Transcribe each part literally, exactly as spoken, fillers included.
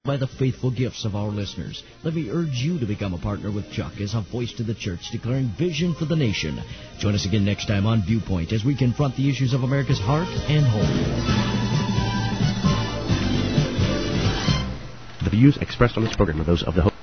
by the faithful gifts of our listeners. Let me urge you to become a partner with Chuck as a voice to the church declaring vision for the nation. Join us again next time on Viewpoint as we confront the issues of America's heart and home. The views expressed on this program are those of the host.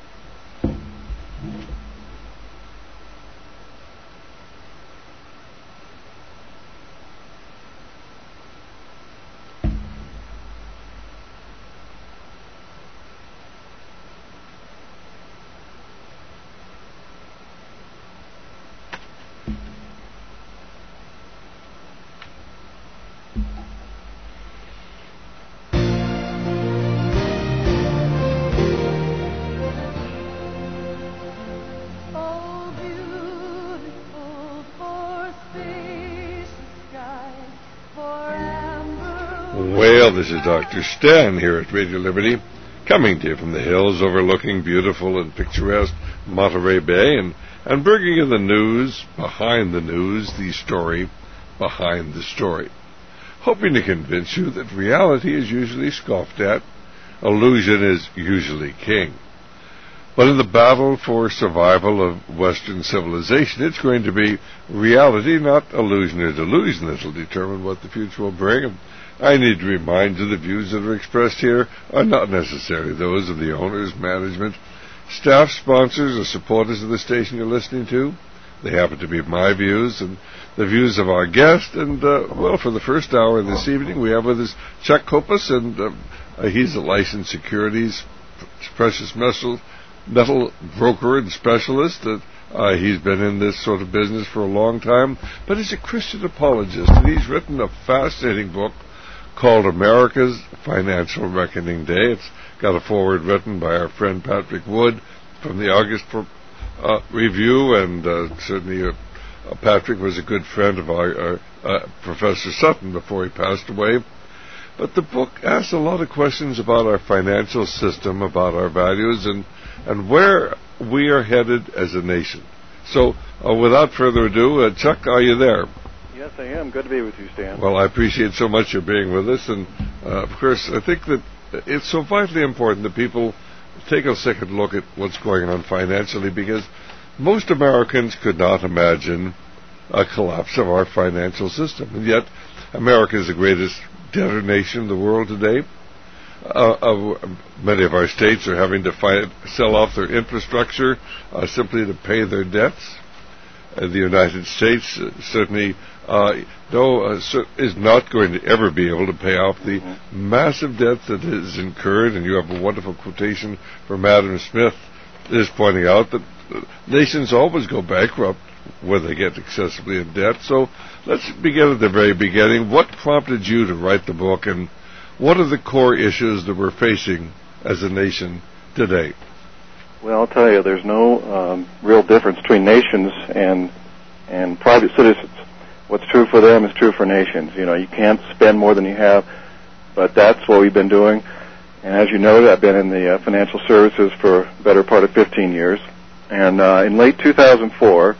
This is Doctor Stan here at Radio Liberty, coming to you from the hills overlooking beautiful and picturesque Monterey Bay, and, and bringing you the news behind the news, the story behind the story. Hoping to convince you that reality is usually scoffed at, illusion is usually king. But in the battle for survival of Western civilization, it's going to be reality, not illusion or delusion, that will determine what the future will bring. I need to remind you the views that are expressed here are not necessarily those of the owners, management, staff, sponsors, or supporters of the station you're listening to. They happen to be my views and the views of our guest. And, uh, well, for the first hour this evening, we have with us Chuck Kopus, and uh, he's a licensed securities, precious metal, metal broker and specialist. Uh, uh, he's been in this sort of business for a long time, but he's a Christian apologist, and he's written a fascinating book called America's Financial Reckoning Day. It's got a foreword written by our friend Patrick Wood from the August uh, Review, and uh, certainly uh, uh, Patrick was a good friend of our uh, uh, Professor Sutton before he passed away. But the book asks a lot of questions about our financial system, about our values, and, and where we are headed as a nation. So, uh, without further ado, uh, Chuck, are you there? Yes, I am. Good to be with you, Stan. Well, I appreciate so much your being with us, and uh, of course, I think that it's so vitally important that people take a second look at what's going on financially, because most Americans could not imagine a collapse of our financial system, and yet America is the greatest debtor nation in the world today. Uh, uh, many of our states are having to fight, sell off their infrastructure uh, simply to pay their debts. Uh, the United States uh, certainly uh, no, uh, is not going to ever be able to pay off the mm-hmm. massive debt that is incurred, and you have a wonderful quotation from Adam Smith is pointing out that uh, nations always go bankrupt when they get excessively in debt. So let's begin at the very beginning. What prompted you to write the book, and what are the core issues that we're facing as a nation today? Well, I'll tell you, there's no um, real difference between nations and and private citizens. What's true for them is true for nations. You know, you can't spend more than you have, but that's what we've been doing. And as you noted, I've been in the uh, financial services for the better part of fifteen years. And uh, in late two thousand four,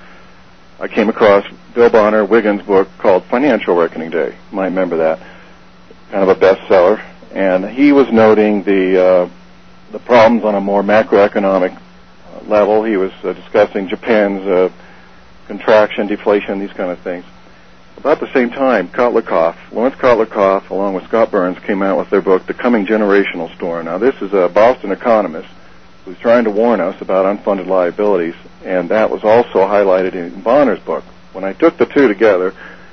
I came across Bill Bonner Wiggins' book called Financial Reckoning Day. You might remember that. Kind of a bestseller. And he was noting the uh, the problems on a more macroeconomic uh, level. He was uh, discussing Japan's uh, contraction, deflation, these kind of things. About the same time, Kotlikoff, Lawrence Kotlikoff, along with Scott Burns, came out with their book, The Coming Generational Storm. Now, this is a Boston economist who's trying to warn us about unfunded liabilities, and that was also highlighted in Bonner's book. When I took the two together,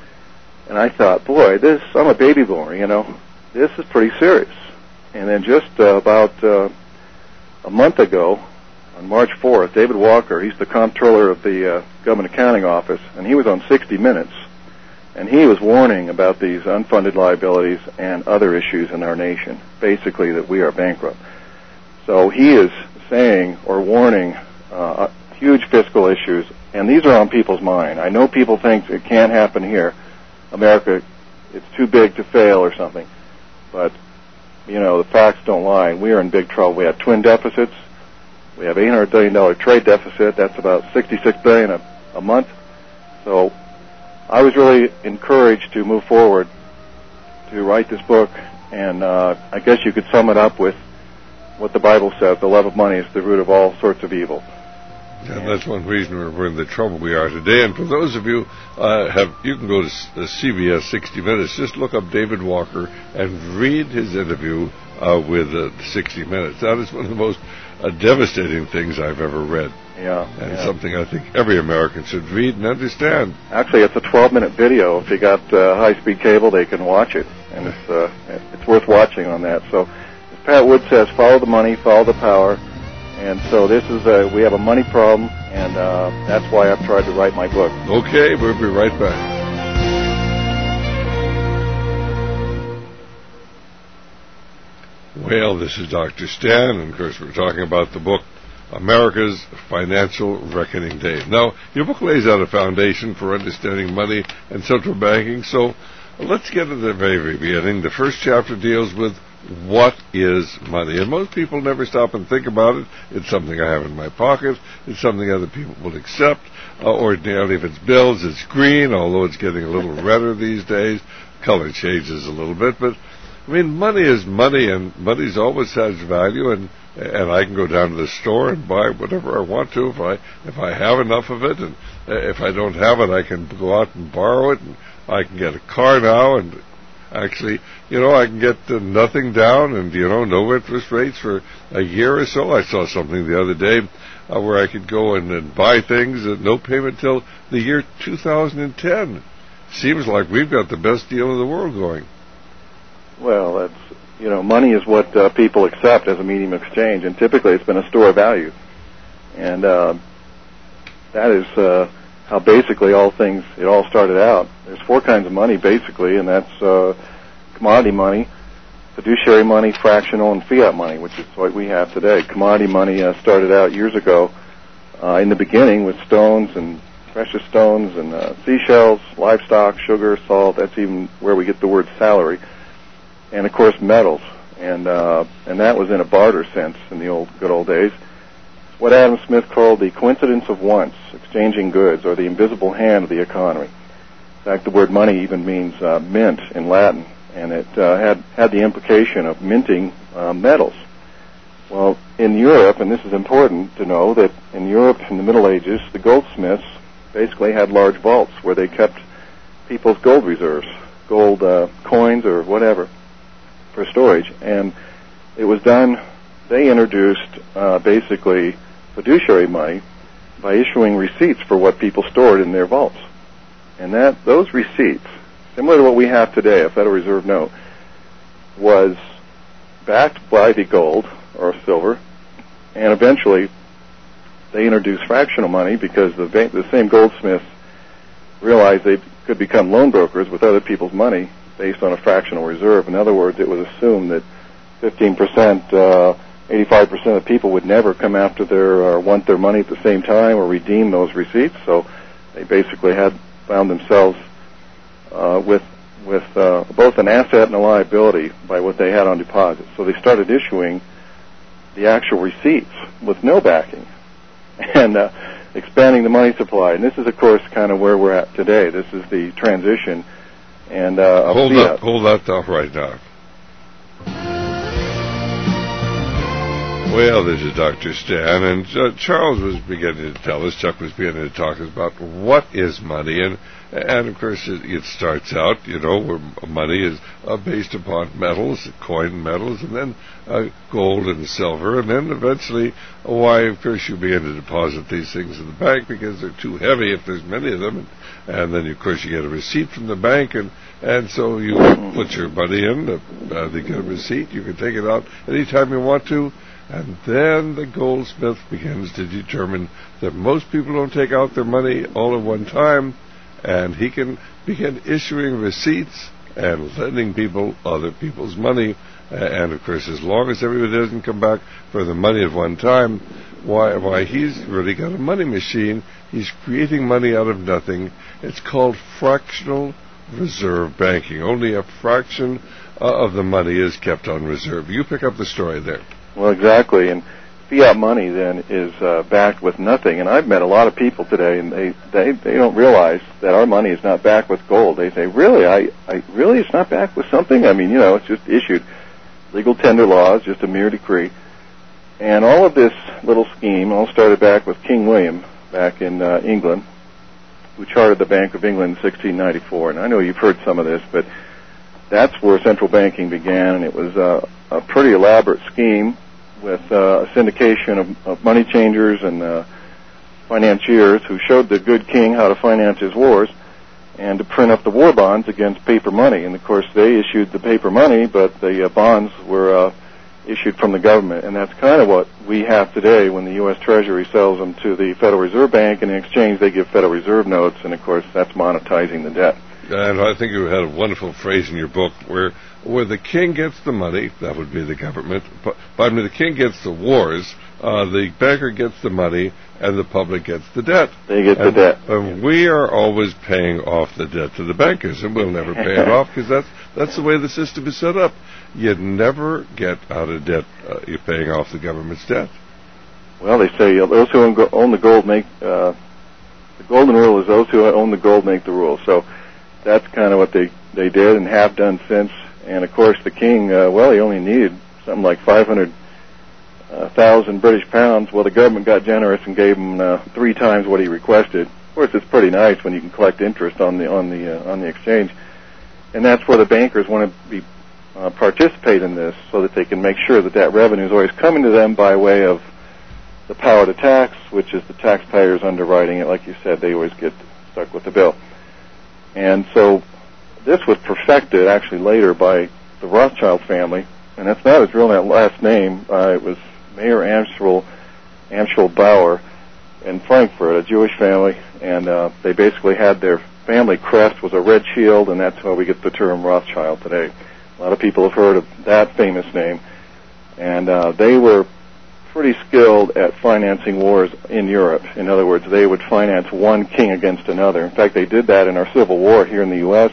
and I thought, boy, this, I'm a baby boomer, you know, this is pretty serious. And then just uh, about uh, a month ago, on March fourth, David Walker, he's the comptroller of the uh, Government Accounting Office, and he was on sixty minutes, and he was warning about these unfunded liabilities and other issues in our nation, basically that we are bankrupt. So he is saying or warning uh, huge fiscal issues, and these are on people's mind. I know people think it can't happen here. America, it's too big to fail or something, but, you know, the facts don't lie. We are in big trouble. We have twin deficits. We have eight hundred billion dollars trade deficit. That's about sixty-six billion dollars a, a month. So I was really encouraged to move forward to write this book, and uh, I guess you could sum it up with what the Bible says, the love of money is the root of all sorts of evil. And that's one reason we're in the trouble we are today. And for those of you uh, have, you can go to C B S sixty minutes. Just look up David Walker and read his interview uh, with uh, sixty minutes. That is one of the most uh, devastating things I've ever read. Yeah, and yeah. something I think every American should read and understand. Actually, it's a twelve-minute video. If you got uh, high-speed cable, they can watch it, and it's uh, it's worth watching on that. So, as Pat Wood says, follow the money, follow the power. And so this is a, we have a money problem, and uh, that's why I've tried to write my book. Okay, we'll be right back. Well, this is Doctor Stan, and of course we're talking about the book, America's Financial Reckoning Day. Now, your book lays out a foundation for understanding money and central banking, so let's get to the very, very beginning. The first chapter deals with what is money? And most people never stop and think about it. It's something I have in my pocket. It's something other people will accept. Uh, ordinarily, if it's bills, it's green, although it's getting a little redder these days. Color changes a little bit. But, I mean, money is money, and money's always has value, and and I can go down to the store and buy whatever I want to if I if I have enough of it. And if I don't have it, I can go out and borrow it, and I can get a car now, and actually, you know, I can get uh, nothing down and, you know, no interest rates for a year or so. I saw something the other day uh, where I could go and, and buy things at no payment till the year two thousand ten. Seems like we've got the best deal in the world going. Well, that's, you know, money is what uh, people accept as a medium of exchange, and typically it's been a store of value. And uh, that is uh, how basically all things, it all started out. There's four kinds of money, basically, and that's uh, commodity money, fiduciary money, fractional, and fiat money, which is what we have today. Commodity money uh, started out years ago uh, in the beginning with stones and precious stones and uh, seashells, livestock, sugar, salt. That's even where we get the word salary. And, of course, metals. And uh, and that was in a barter sense in the old good old days. What Adam Smith called the coincidence of wants, exchanging goods, or the invisible hand of the economy. In fact, the word money even means uh, mint in Latin, and it uh, had, had the implication of minting uh, metals. Well, in Europe, and this is important to know, that in Europe in the Middle Ages, the goldsmiths basically had large vaults where they kept people's gold reserves, gold uh, coins or whatever, for storage. And it was done, they introduced uh, basically fiduciary money by issuing receipts for what people stored in their vaults. And that those receipts, similar to what we have today, a Federal Reserve note, was backed by the gold or silver, and eventually they introduced fractional money because the, the same goldsmiths realized they could become loan brokers with other people's money based on a fractional reserve. In other words, it was assumed that fifteen percent, uh, eighty-five percent of people would never come after their or want their money at the same time or redeem those receipts. So they basically had found themselves uh, with with uh, both an asset and a liability by what they had on deposit. So they started issuing the actual receipts with no backing and uh, expanding the money supply. And this is, of course, kind of where we're at today. This is the transition. And uh, hold that, hold that thought right now. Well, this is Doctor Stan, and uh, Charles was beginning to tell us, Chuck was beginning to talk about what is money, and and of course it, it starts out, you know, where money is uh, based upon metals, coin metals, and then uh, gold and silver, and then eventually, why, of course, you begin to deposit these things in the bank because they're too heavy if there's many of them, and, and then, of course, you get a receipt from the bank, and, and so you put your money in, uh, they get a receipt, you can take it out anytime you want to. And then the goldsmith begins to determine that most people don't take out their money all at one time, and he can begin issuing receipts and lending people other people's money. And, of course, as long as everybody doesn't come back for the money at one time, why, why he's really got a money machine. He's creating money out of nothing. It's called fractional reserve banking. Only a fraction uh, of the money is kept on reserve. You pick up the story there. Well, exactly, and fiat money then is uh, backed with nothing. And I've met a lot of people today, and they, they they don't realize that our money is not backed with gold. They say, "Really, I, I really, it's not backed with something." I mean, you know, it's just issued legal tender laws, just a mere decree. And all of this little scheme all started back with King William back in uh, England, who chartered the Bank of England in sixteen ninety-four. And I know you've heard some of this, but that's where central banking began, and it was uh, a pretty elaborate scheme with uh, a syndication of, of money changers and uh, financiers who showed the good king how to finance his wars and to print up the war bonds against paper money. And, of course, they issued the paper money, but the uh, bonds were uh, issued from the government. And that's kind of what we have today when the U S Treasury sells them to the Federal Reserve Bank, and in exchange they give Federal Reserve notes, and, of course, that's monetizing the debt. And I think you had a wonderful phrase in your book where where the king gets the money, that would be the government, pardon me, the king gets the wars, uh, the banker gets the money, and the public gets the debt. They get and, the debt. And we are always paying off the debt to the bankers, and we'll never pay it off because that's, that's the way the system is set up. You never get out of debt. Uh, you're paying off the government's debt. Well, they say uh, those who own, go- own the gold make, uh, the golden rule is those who own the gold make the rules. So that's kind of what they, they did and have done since. And, of course, the king, uh, well, he only needed something like five hundred thousand British pounds. Well, the government got generous and gave him uh, three times what he requested. Of course, it's pretty nice when you can collect interest on the on the uh, on the exchange. And that's where the bankers want to be uh, participate in this so that they can make sure that that revenue is always coming to them by way of the power to tax, which is the taxpayers underwriting it. Like you said, they always get stuck with the bill. And so this was perfected actually later by the Rothschild family, and that's not his real last name. Uh, it was Mayer Amschel, Amschel Bauer in Frankfurt, a Jewish family, and uh, they basically had their family crest was a red shield, and that's how we get the term Rothschild today. A lot of people have heard of that famous name, and uh, they were pretty skilled at financing wars in Europe. In other words, they would finance one king against another. In fact, they did that in our Civil War here in the U S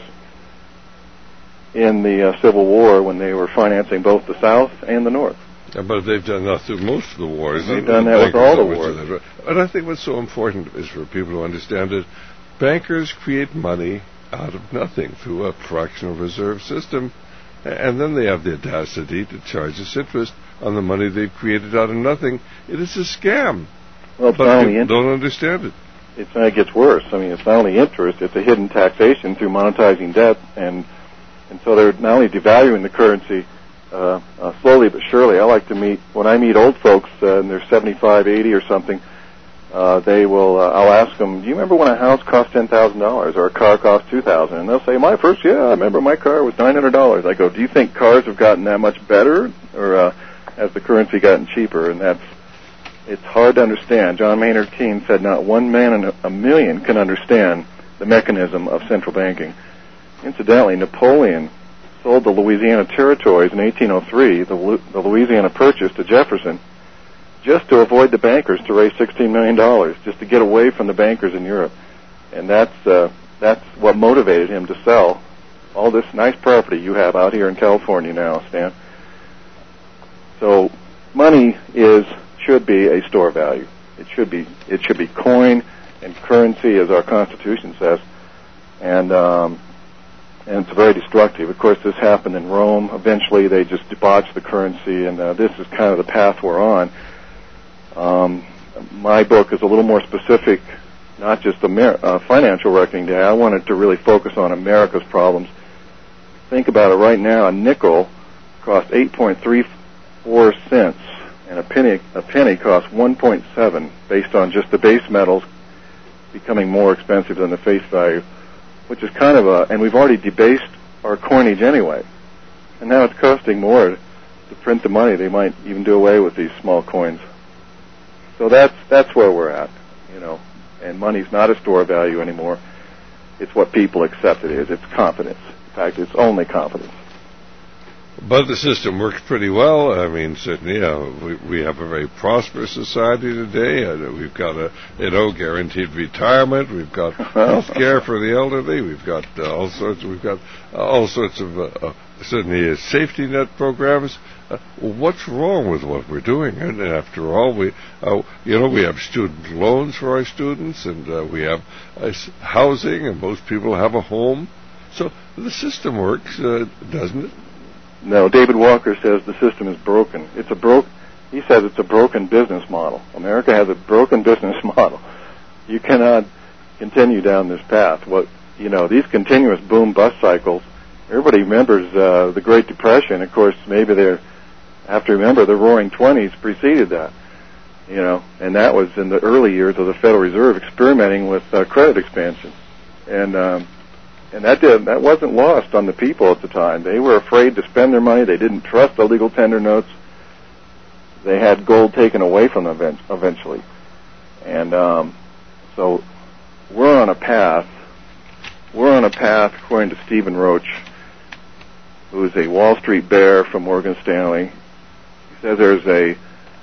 in the uh, Civil War when they were financing both the South and the North. Yeah, but they've done that through most of the wars. They've done that with all the wars. And I think what's so important is for people to understand that bankers create money out of nothing through a fractional reserve system, and then they have the audacity to charge us interest on the money they've created out of nothing. It is a scam. Well, it's but not only people interest. don't understand it. It's, it gets worse. I mean, it's not only interest, it's a hidden taxation through monetizing debt, and and so they're not only devaluing the currency uh, uh, slowly but surely. I like to meet, when I meet old folks uh, and they're seventy-five, eighty or something, uh, they will, uh, I'll ask them, do you remember when a house cost ten thousand dollars or a car cost two thousand dollars? And they'll say, my first, yeah, I remember my car was nine hundred dollars. I go, do you think cars have gotten that much better, or uh, has the currency gotten cheaper? And that's, it's hard to understand. John Maynard Keynes said not one man in a million can understand the mechanism of central banking. Incidentally, Napoleon sold the Louisiana territories in eighteen oh three, the, the Louisiana Purchase, to Jefferson, just to avoid the bankers, to raise sixteen million dollars, just to get away from the bankers in Europe. And that's uh, that's what motivated him to sell all this nice property you have out here in California now, Stan. So money is should be a store value. It should be it should be coin and currency, as our Constitution says, and um, and it's very destructive. Of course, this happened in Rome. Eventually, they just debauched the currency, and uh, this is kind of the path we're on. Um, my book is a little more specific, not just Amer- uh, financial reckoning day. I wanted to really focus on America's problems. Think about it right now. A nickel costs eight point three four cents, and a penny a penny costs one point seven, based on just the base metals becoming more expensive than the face value, which is kind of a, and we've already debased our coinage anyway. And now it's costing more to print the money. They might even do away with these small coins. So that's that's where we're at, you know. And money's not a store value anymore. It's what people accept it is. It's confidence. In fact, it's only confidence. But the system works pretty well. I mean, certainly, uh, we, we have a very prosperous society today. Uh, we've got a, you know, guaranteed retirement. We've got health care for the elderly. We've got uh, all sorts. We've got uh, all sorts of uh, uh, certainly uh, safety net programs. Uh, what's wrong with what we're doing? And after all, we, uh, you know, we have student loans for our students, and uh, we have uh, housing, and most people have a home. So the system works, uh, doesn't it? No, David Walker says the system is broken. It's a broke. he says it's a broken business model. America has a broken business model. You cannot continue down this path. What you know, these continuous boom-bust cycles. Everybody remembers uh, the Great Depression. Of course, maybe they have to remember the Roaring Twenties preceded that. You know, and that was in the early years of the Federal Reserve experimenting with uh, credit expansion, and um, and that did that wasn't lost on the people at the time. They were afraid to spend their money. They didn't trust the legal tender notes. They had gold taken away from them eventually, and um, so we're on a path. We're on a path, according to Stephen Roach, who is a Wall Street bear from Morgan Stanley. He says there's a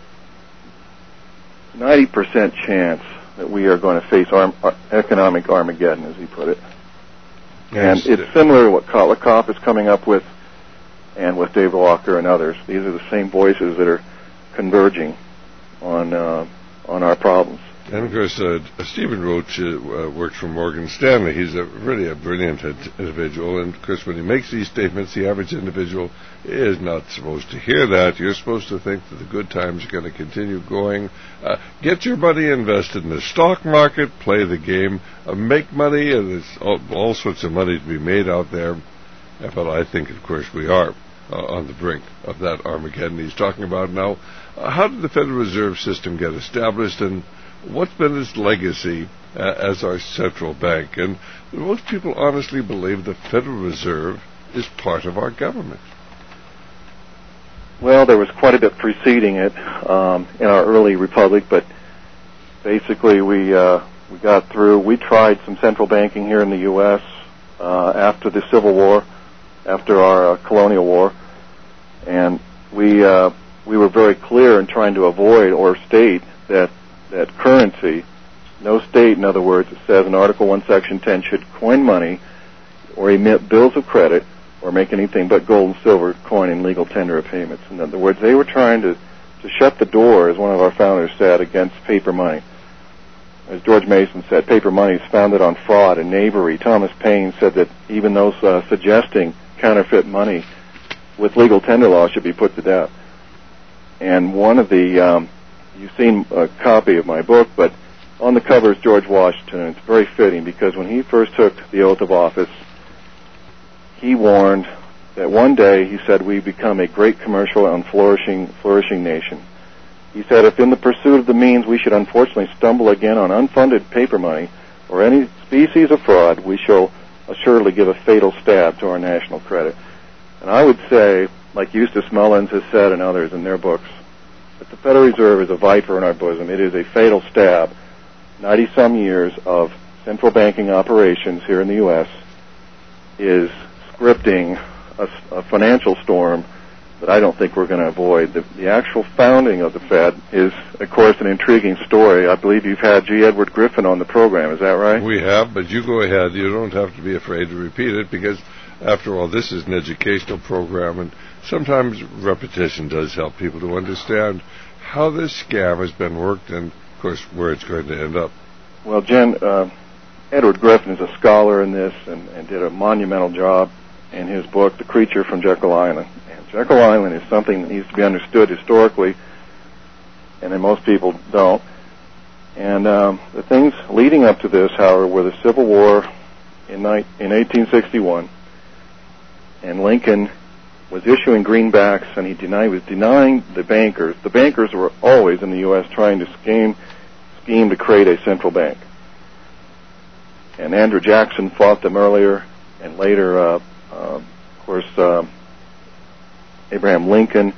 ninety percent chance that we are going to face arm, uh, economic Armageddon, as he put it. Yes, and it's similar to what Kolikoff is coming up with, and with Dave Walker and others. These are the same voices that are converging on uh, on our problems. And of course, uh, Stephen Roach uh, works for Morgan Stanley. He's a really a brilliant individual, and of course, when he makes these statements, the average individual is not supposed to hear that. You're supposed to think that the good times are going to continue going. Uh, get your money invested in the stock market, play the game, uh, make money, and there's all, all sorts of money to be made out there. But I think, of course, we are uh, on the brink of that Armageddon he's talking about now. Uh, how did the Federal Reserve System get established, and what's been its legacy uh, as our central bank? And most people honestly believe the Federal Reserve is part of our government. Well, there was quite a bit preceding it um, in our early republic, but basically we uh, we got through. We tried some central banking here in the U S uh, after the Civil War, after our uh, colonial war, and we uh, we were very clear in trying to avoid or state that that currency, no state, in other words, it says in Article one, Section ten, should coin money or emit bills of credit or make anything but gold and silver coin in legal tender of payments. In other words, they were trying to, to shut the door, as one of our founders said, against paper money. As George Mason said, paper money is founded on fraud and knavery. Thomas Paine said that even those uh, suggesting counterfeit money with legal tender law should be put to death. And one of the... Um, You've seen a copy of my book, but on the cover is George Washington, and it's very fitting because when he first took the oath of office, he warned that one day, he said, we become a great commercial and flourishing, flourishing nation. He said, if in the pursuit of the means we should unfortunately stumble again on unfunded paper money or any species of fraud, we shall assuredly give a fatal stab to our national credit. And I would say, like Eustace Mullins has said and others in their books, that the Federal Reserve is a viper in our bosom. It is a fatal stab. ninety-some years of central banking operations here in the U S is scripting a, a financial storm that I don't think we're going to avoid. The, the actual founding of the Fed is, of course, an intriguing story. I believe you've had G. Edward Griffin on the program. Is that right? We have, but you go ahead. You don't have to be afraid to repeat it because, after all, this is an educational program, and sometimes repetition does help people to understand how this scam has been worked and, of course, where it's going to end up. Well, Jen, uh, Edward Griffin is a scholar in this and, and did a monumental job in his book, The Creature from Jekyll Island. And Jekyll Island is something that needs to be understood historically, and then most people don't. And um, the things leading up to this, however, were the Civil War in, ni- in eighteen sixty-one, and Lincoln was issuing greenbacks, and he denied, was denying the bankers. The bankers were always in the U S trying to scheme, scheme to create a central bank. And Andrew Jackson fought them earlier, and later, uh, uh, of course, uh, Abraham Lincoln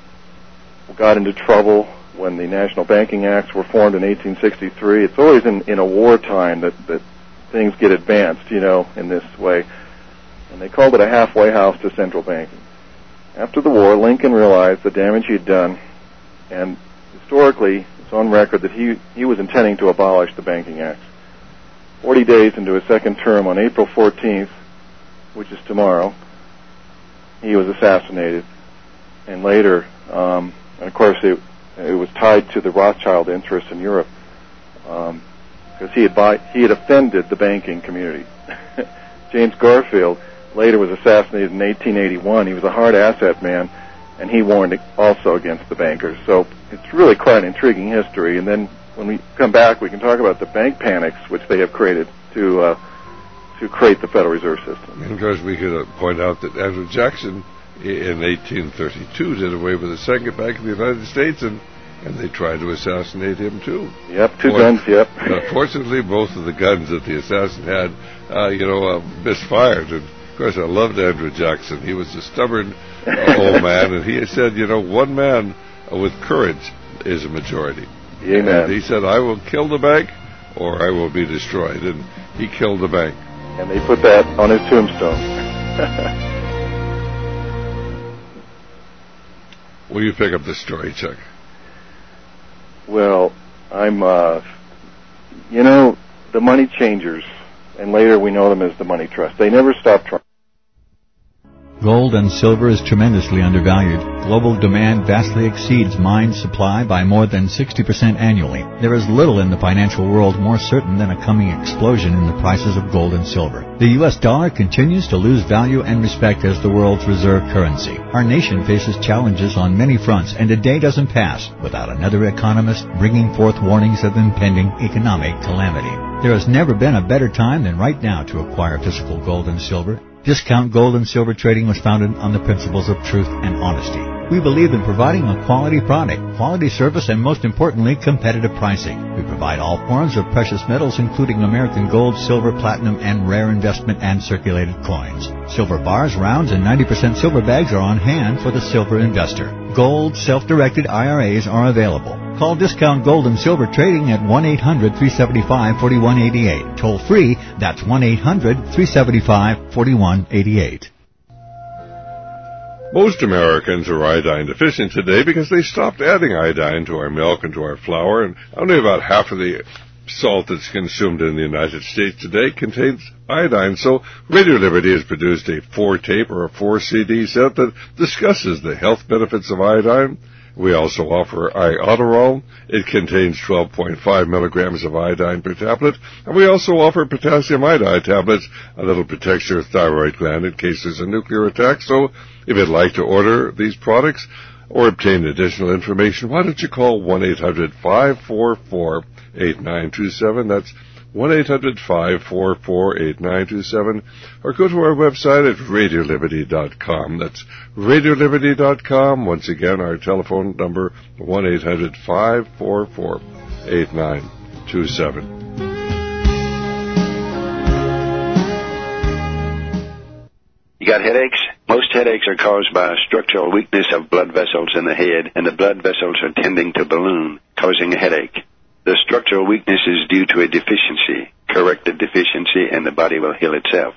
got into trouble when the National Banking Acts were formed in eighteen sixty-three. It's always in, in a wartime that, that things get advanced, you know, in this way. And they called it a halfway house to central banking. After the war, Lincoln realized the damage he'd done, and historically, it's on record that he, he was intending to abolish the Banking Acts. Forty days into his second term, on April fourteenth, which is tomorrow, he was assassinated. And later, um, and of course, it, it was tied to the Rothschild interests in Europe, because um, he had buy, he had offended the banking community. James Garfield later was assassinated in eighteen eighty-one. He was a hard asset man, and he warned also against the bankers. So it's really quite an intriguing history. And then when we come back, we can talk about the bank panics which they have created to uh, to create the Federal Reserve System. And of course, we could uh, point out that Andrew Jackson in eighteen thirty-two did away with the Second Bank of the United States, and, and they tried to assassinate him too. Yep, two Boy, guns, yep. uh, fortunately, both of the guns that the assassin had, uh, you know, uh, misfired. And of course, I loved Andrew Jackson. He was a stubborn uh, old man, and he said, you know, one man uh, with courage is a majority. Amen. And he said, I will kill the bank or I will be destroyed. And he killed the bank. And they put that on his tombstone. Will you pick up the story, Chuck? Well, I'm, uh, you know, the money changers, and later we know them as the money trust. They never stop trying. Gold and silver is tremendously undervalued. Global demand vastly exceeds mine supply by more than sixty percent annually. There is little in the financial world more certain than a coming explosion in the prices of gold and silver. The U S dollar continues to lose value and respect as the world's reserve currency. Our nation faces challenges on many fronts, and a day doesn't pass without another economist bringing forth warnings of impending economic calamity. There has never been a better time than right now to acquire physical gold and silver. Discount Gold and Silver Trading was founded on the principles of truth and honesty. We believe in providing a quality product, quality service, and most importantly, competitive pricing. We provide all forms of precious metals, including American gold, silver, platinum, and rare investment and circulated coins. Silver bars, rounds, and ninety percent silver bags are on hand for the silver investor. Gold self-directed I R As are available. Call Discount Gold and Silver Trading at one eight hundred, three seven five, four one eight eight. Toll free, that's one eight hundred, three seven five, four one eight eight. Most Americans are iodine deficient today because they stopped adding iodine to our milk and to our flour, and only about half of the salt that's consumed in the United States today contains iodine. So Radio Liberty has produced a four-tape or a four-C D set that discusses the health benefits of iodine. We also offer Iodoral. It contains twelve point five milligrams of iodine per tablet. And we also offer potassium iodide tablets, a little protects your thyroid gland in case there's a nuclear attack. So if you'd like to order these products or obtain additional information, why don't you call one eight hundred, five four four, eight nine two seven. That's one eight hundred, five four four, eight nine two seven, or go to our website at radio liberty dot com. That's radio liberty dot com. Once again, our telephone number, one eight hundred, five four four, eight nine two seven. You got headaches? Most headaches are caused by a structural weakness of blood vessels in the head, and the blood vessels are tending to balloon, causing a headache. The structural weakness is due to a deficiency. Correct the deficiency and the body will heal itself.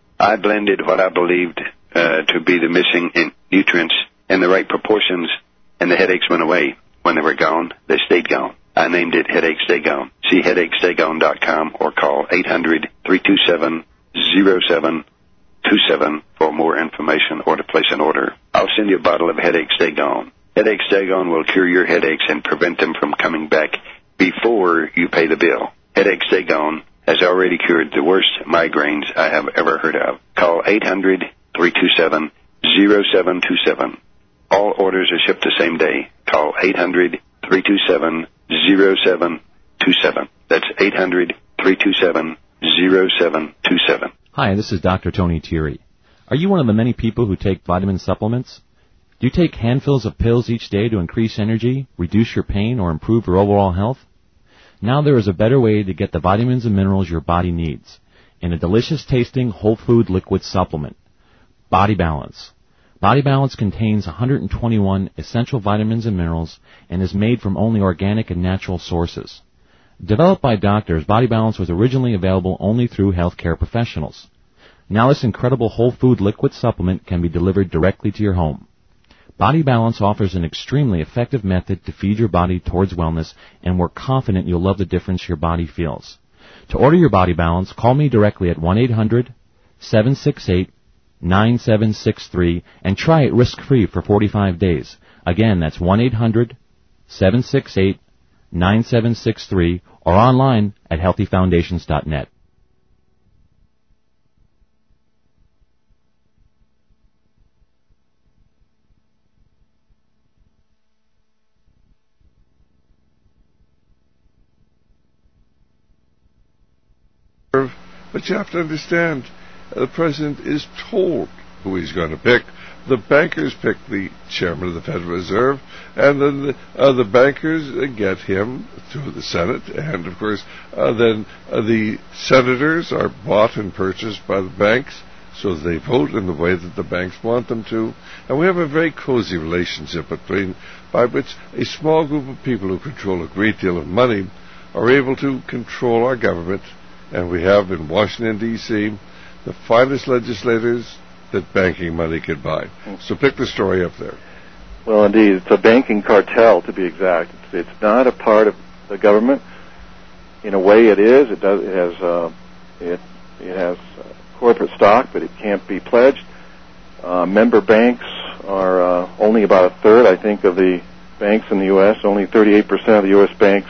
I blended what I believed uh, to be the missing in nutrients in the right proportions, and the headaches went away. When they were gone, they stayed gone. I named it Headache Stay Gone. See headache stay gone dot com or call eight hundred, three two seven, zero seven two seven for more information or to place an order. I'll send you a bottle of Headache Stay Gone. Headache Stay Gone will cure your headaches and prevent them from coming back before you pay the bill. Headache Stay Gone has already cured the worst migraines I have ever heard of. Call eight hundred, three two seven, zero seven two seven. All orders are shipped the same day. Call eight hundred, three two seven, zero seven two seven. That's eight hundred, three two seven, zero seven two seven. Hi, this is Doctor Tony Thierry. Are you one of the many people who take vitamin supplements? Do you take handfuls of pills each day to increase energy, reduce your pain, or improve your overall health? Now there is a better way to get the vitamins and minerals your body needs in a delicious-tasting whole food liquid supplement, Body Balance. Body Balance contains one hundred twenty-one essential vitamins and minerals and is made from only organic and natural sources. Developed by doctors, Body Balance was originally available only through healthcare professionals. Now this incredible whole food liquid supplement can be delivered directly to your home. Body Balance offers an extremely effective method to feed your body towards wellness, and we're confident you'll love the difference your body feels. To order your Body Balance, call me directly at one eight hundred, seven six eight, nine seven six three and try it risk-free for forty-five days. Again, that's one eight hundred, seven six eight, nine seven six three or online at healthy foundations dot net. But you have to understand, uh, the president is told who he's going to pick. The bankers pick the chairman of the Federal Reserve, and then the, uh, the bankers uh, get him through the Senate, and of course uh, then uh, the senators are bought and purchased by the banks, so they vote in the way that the banks want them to, and we have a very cozy relationship between, by which a small group of people who control a great deal of money are able to control our government, and we have in Washington, D C, the finest legislators that banking money could buy. So pick the story up there. Well, indeed, it's a banking cartel, to be exact. It's, it's not a part of the government. In a way, it is. It does. It has. Uh, it. It has uh, corporate stock, but it can't be pledged. Uh, member banks are uh, only about a third, I think, of the banks in the U S Only thirty-eight percent of the U S banks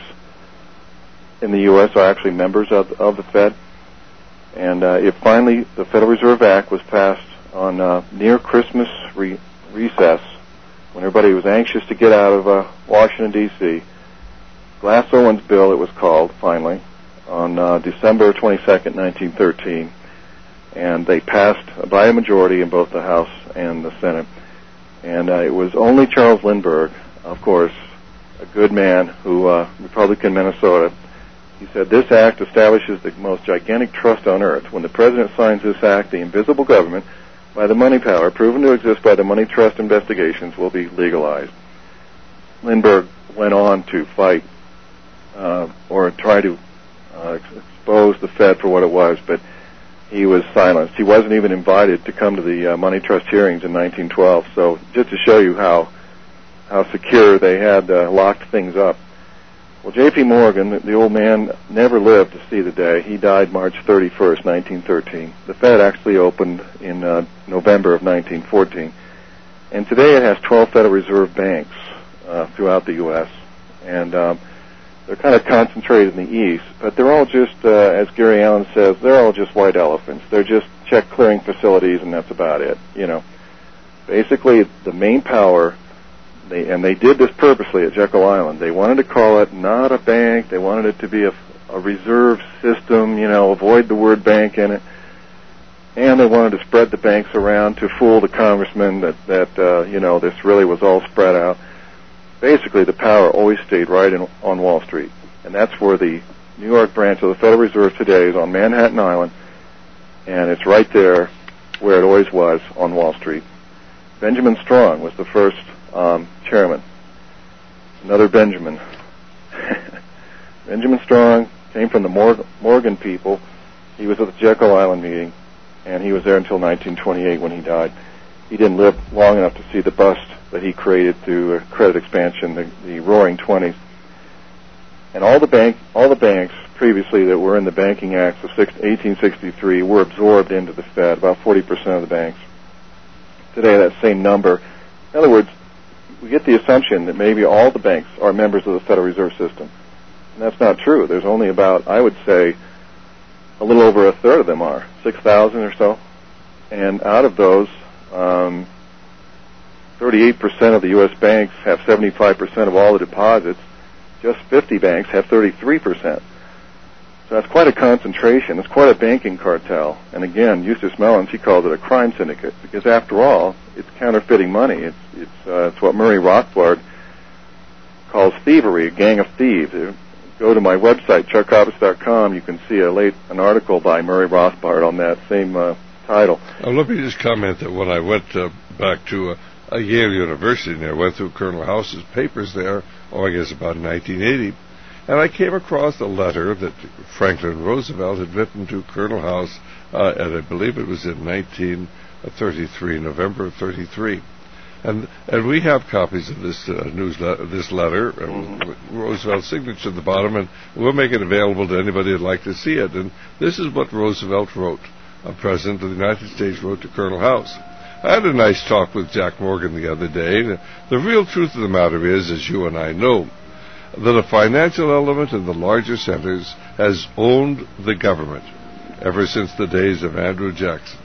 in the U S are actually members of of the Fed. And uh, if finally the Federal Reserve Act was passed on uh, near Christmas re- recess, when everybody was anxious to get out of uh, Washington, D C, Glass-Owens bill, it was called, finally, on uh, December twenty-second, nineteen thirteen, and they passed by a majority in both the House and the Senate. And uh, it was only Charles Lindbergh, of course, a good man who, uh, Republican Minnesota, he said, "This act establishes the most gigantic trust on earth. When the President signs this act, the invisible government, by the money power, proven to exist by the money trust investigations, will be legalized." Lindbergh went on to fight uh, or try to uh, expose the Fed for what it was, but he was silenced. He wasn't even invited to come to the uh, money trust hearings in nineteen twelve. So just to show you how how secure they had uh, locked things up. Well, J P. Morgan, the old man, never lived to see the day. He died March thirty-first, nineteen thirteen. The Fed actually opened in uh, November of nineteen fourteen. And today it has twelve Federal Reserve banks uh, throughout the U S And um, they're kind of concentrated in the East, but they're all just, uh, as Gary Allen says, they're all just white elephants. They're just check clearing facilities, and that's about it. You know, basically the main power. They, and they did this purposely at Jekyll Island. They wanted to call it not a bank. They wanted it to be a, a reserve system, you know, avoid the word bank in it. And they wanted to spread the banks around to fool the congressman that, that uh, you know, this really was all spread out. Basically, the power always stayed right in, on Wall Street. And that's where the New York branch of the Federal Reserve today is, on Manhattan Island. And it's right there where it always was, on Wall Street. Benjamin Strong was the first Um, chairman. Another Benjamin. Benjamin Strong came from the Morgan, Morgan people. He was at the Jekyll Island meeting, and he was there until nineteen twenty-eight when he died. He didn't live long enough to see the bust that he created through uh, credit expansion, the, the Roaring Twenties. And all the bank, all the banks previously that were in the Banking Acts of eighteen sixty-three were absorbed into the Fed. About forty percent of the banks. Today, that same number. In other words, we get the assumption that maybe all the banks are members of the Federal Reserve System. And that's not true. There's only about, I would say, a little over a third of them are, six thousand or so. And out of those, um, thirty-eight percent of the U S banks have seventy-five percent of all the deposits. Just fifty banks have thirty-three percent. So that's quite a concentration. It's quite a banking cartel. And again, Eustace Mellons, he calls it a crime syndicate, because after all, it's counterfeiting money. It's it's, uh, it's what Murray Rothbard calls thievery, a gang of thieves. Go to my website, chuck hobbs dot com. You can see a late an article by Murray Rothbard on that same uh, title. Uh, let me just comment that when I went uh, back to uh, uh, Yale University, and I went through Colonel House's papers there, oh, I guess about nineteen eighty, and I came across a letter that Franklin Roosevelt had written to Colonel House, uh, and I believe it was in nineteen thirty-three, November of thirty-three. And and we have copies of this uh, newsletter, this letter, uh, with Roosevelt's signature at the bottom, and we'll make it available to anybody who'd like to see it. And this is what Roosevelt wrote. A President of the United States wrote to Colonel House. I had a nice talk with Jack Morgan the other day. The real truth of the matter is, as you and I know, that a financial element in the larger centers has owned the government ever since the days of Andrew Jackson.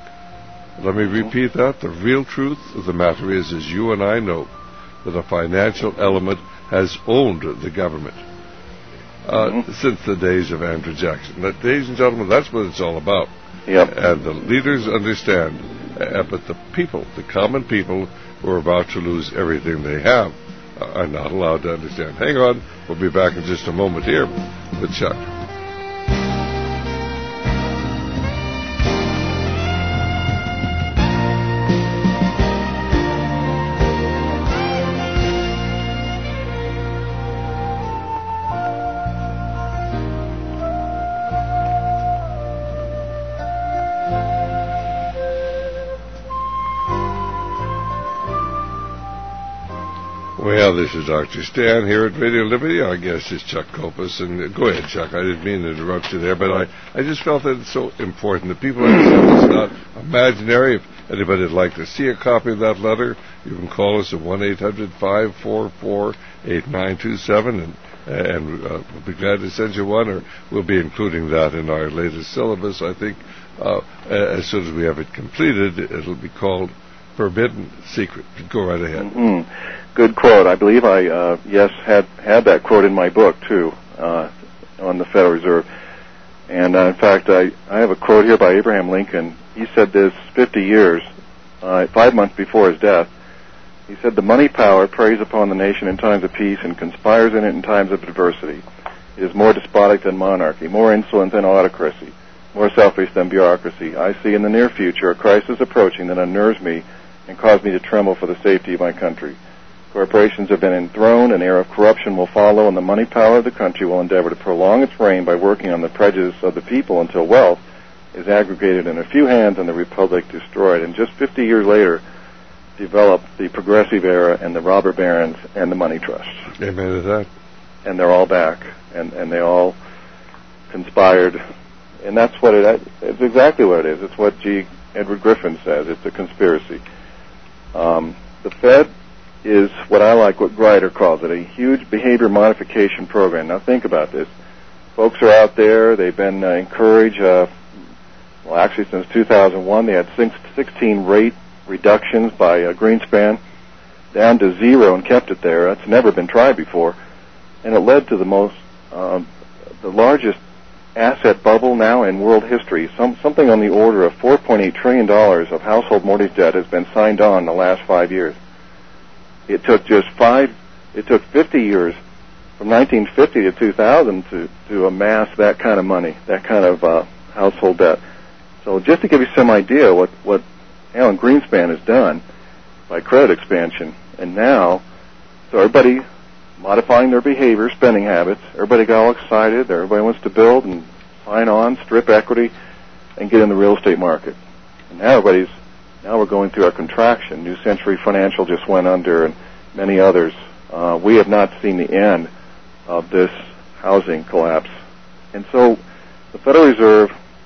Let me repeat that. The real truth of the matter is, as you and I know, that a financial element has owned the government. uh, mm-hmm. since the days of Andrew Jackson. But, ladies and gentlemen, that's what it's all about. Yep. And the leaders understand, uh, but the people, the common people who are about to lose everything they have, uh, are not allowed to understand. Hang on, we'll be back in just a moment here with Chuck. Well, this is Doctor Stan here at Radio Liberty. Our guest is Chuck Copus. And uh, go ahead, Chuck. I didn't mean to interrupt you there, but I, I just felt that it's so important that people understand it's not imaginary. If anybody would like to see a copy of that letter, you can call us at one eight hundred five four four eight nine two seven, and, and uh, we'll be glad to send you one, or we'll be including that in our latest syllabus, I think. Uh, as soon as we have it completed, it'll be called Forbidden Secret. Go right ahead. Mm-hmm. Good quote. I believe I, uh, yes, had had that quote in my book, too, uh, on the Federal Reserve. And, uh, in fact, I, I have a quote here by Abraham Lincoln. He said this fifty years, uh, five months before his death. He said, "The money power preys upon the nation in times of peace and conspires in it in times of adversity. It is more despotic than monarchy, more insolent than autocracy, more selfish than bureaucracy. I see in the near future a crisis approaching that unnerves me and causes me to tremble for the safety of my country. Corporations have been enthroned, an era of corruption will follow, and the money power of the country will endeavor to prolong its reign by working on the prejudice of the people until wealth is aggregated in a few hands and the republic destroyed." And just fifty years later, developed the progressive era and the robber barons and the money trusts. Amen to that. And they're all back, and, and they all conspired. And that's what it is. It's exactly what it is. It's what G. Edward Griffin says. It's a conspiracy. Um, the Fed is what I like what Grider calls it, a huge behavior modification program. Now think about this. Folks are out there. They've been uh, encouraged, uh, well, actually since two thousand one, they had sixteen rate reductions by uh, Greenspan down to zero and kept it there. That's never been tried before. And it led to the most, um, the largest asset bubble now in world history. Some, something on the order of four point eight trillion dollars of household mortgage debt has been signed on in the last five years. It took just five, it took fifty years, from nineteen fifty to two thousand, to, to amass that kind of money, that kind of uh, household debt. So just to give you some idea what, what Alan Greenspan has done by credit expansion, and now, so everybody modifying their behavior, spending habits, everybody got all excited, everybody wants to build and sign on, strip equity, and get in the real estate market. And now everybody's Now we're going through a contraction. New Century Financial just went under, and many others. Uh, we have not seen the end of this housing collapse. And so the Federal Reserve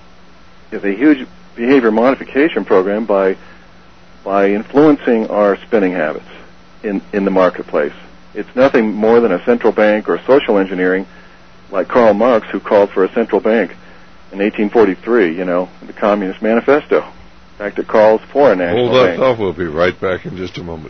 is a huge behavior modification program by by influencing our spending habits in, in the marketplace. It's nothing more than a central bank or social engineering, like Karl Marx, who called for a central bank in eighteen forty-three, you know, the Communist Manifesto. In fact, it calls for a national Hold bank. that thought. We'll be right back in just a moment.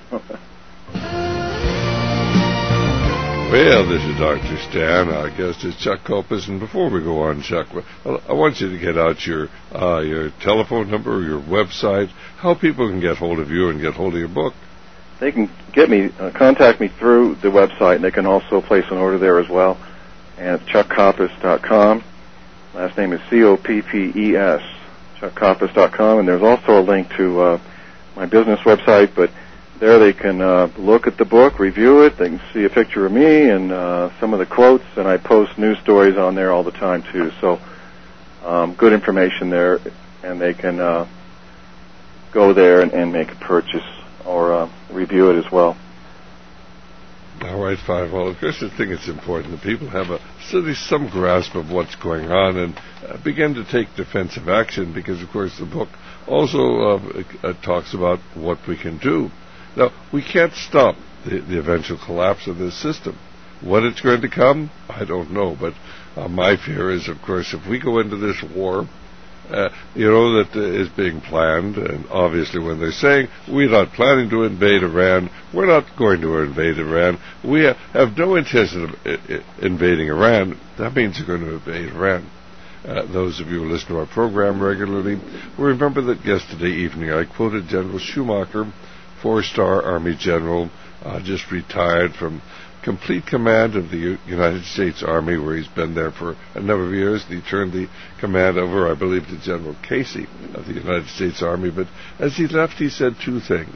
Well, this is Doctor Stan. Our guest is Chuck Copus. And before we go on, Chuck, I want you to get out your uh, your telephone number, your website, how people can get hold of you and get hold of your book. They can get me, uh, contact me through the website, and they can also place an order there as well. And it's chuck copus dot com. Last name is C O P P E S. chuck copus dot com, and there's also a link to uh, my business website, but there they can uh, look at the book, review it, they can see a picture of me and uh, some of the quotes, and I post news stories on there all the time too, so um, good information there, and they can uh, go there and, and make a purchase or uh, review it as well. All right, fine. Well, of course, I think it's important that people have a some grasp of what's going on and uh, begin to take defensive action because, of course, the book also uh, uh, talks about what we can do. Now, we can't stop the, the eventual collapse of this system. When it's going to come, I don't know. But uh, my fear is, of course, if we go into this war uh, you know, that uh, is being planned. And obviously when they're saying, we're not planning to invade Iran, we're not going to invade Iran, we ha- have no intention of I- I- invading Iran, that means they're going to invade Iran. Uh, those of you who listen to our program regularly will remember that yesterday evening I quoted General Schumacher, four-star Army general, uh, just retired from complete command of the U- United States Army, where he's been there for a number of years. And he turned the command over, I believe, to General Casey of the United States Army. But as he left, he said two things.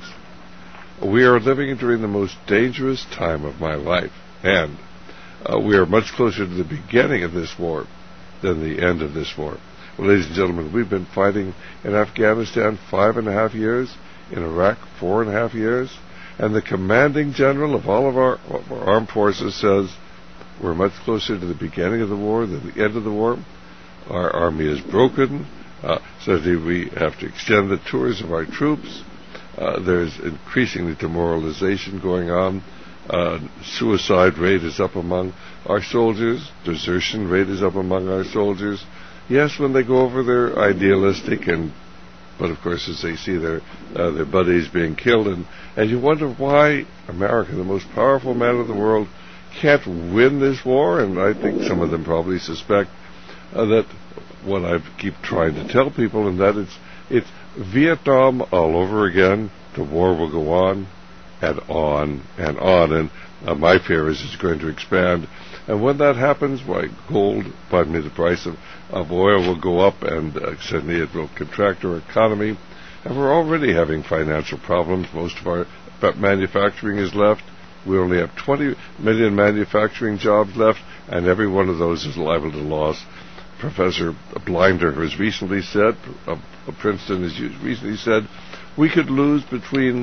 We are living during the most dangerous time of my life, and uh, we are much closer to the beginning of this war than the end of this war. Well, ladies and gentlemen, we've been fighting in Afghanistan five and a half years, in Iraq four and a half years, and the commanding general of all of our, of our armed forces says we're much closer to the beginning of the war than the end of the war. Our army is broken, uh, so that we have to extend the tours of our troops. Uh, there's increasingly demoralization going on. Uh, suicide rate is up among our soldiers. Desertion rate is up among our soldiers. Yes, when they go over, they're idealistic, and but of course, as they see their uh, their buddies being killed, and and you wonder why America, the most powerful man in the world, can't win this war. And I think some of them probably suspect uh, that what I keep trying to tell people, and that it's it's Vietnam all over again. The war will go on and on and on, and uh, my fear is it's going to expand. And when that happens, why, gold, pardon me, the price of, of oil will go up, and uh, certainly it will contract our economy. And we're already having financial problems. Most of our manufacturing is left. We only have twenty million manufacturing jobs left, and every one of those is liable to loss. Professor Blinder has recently said, of Princeton has recently said, we could lose between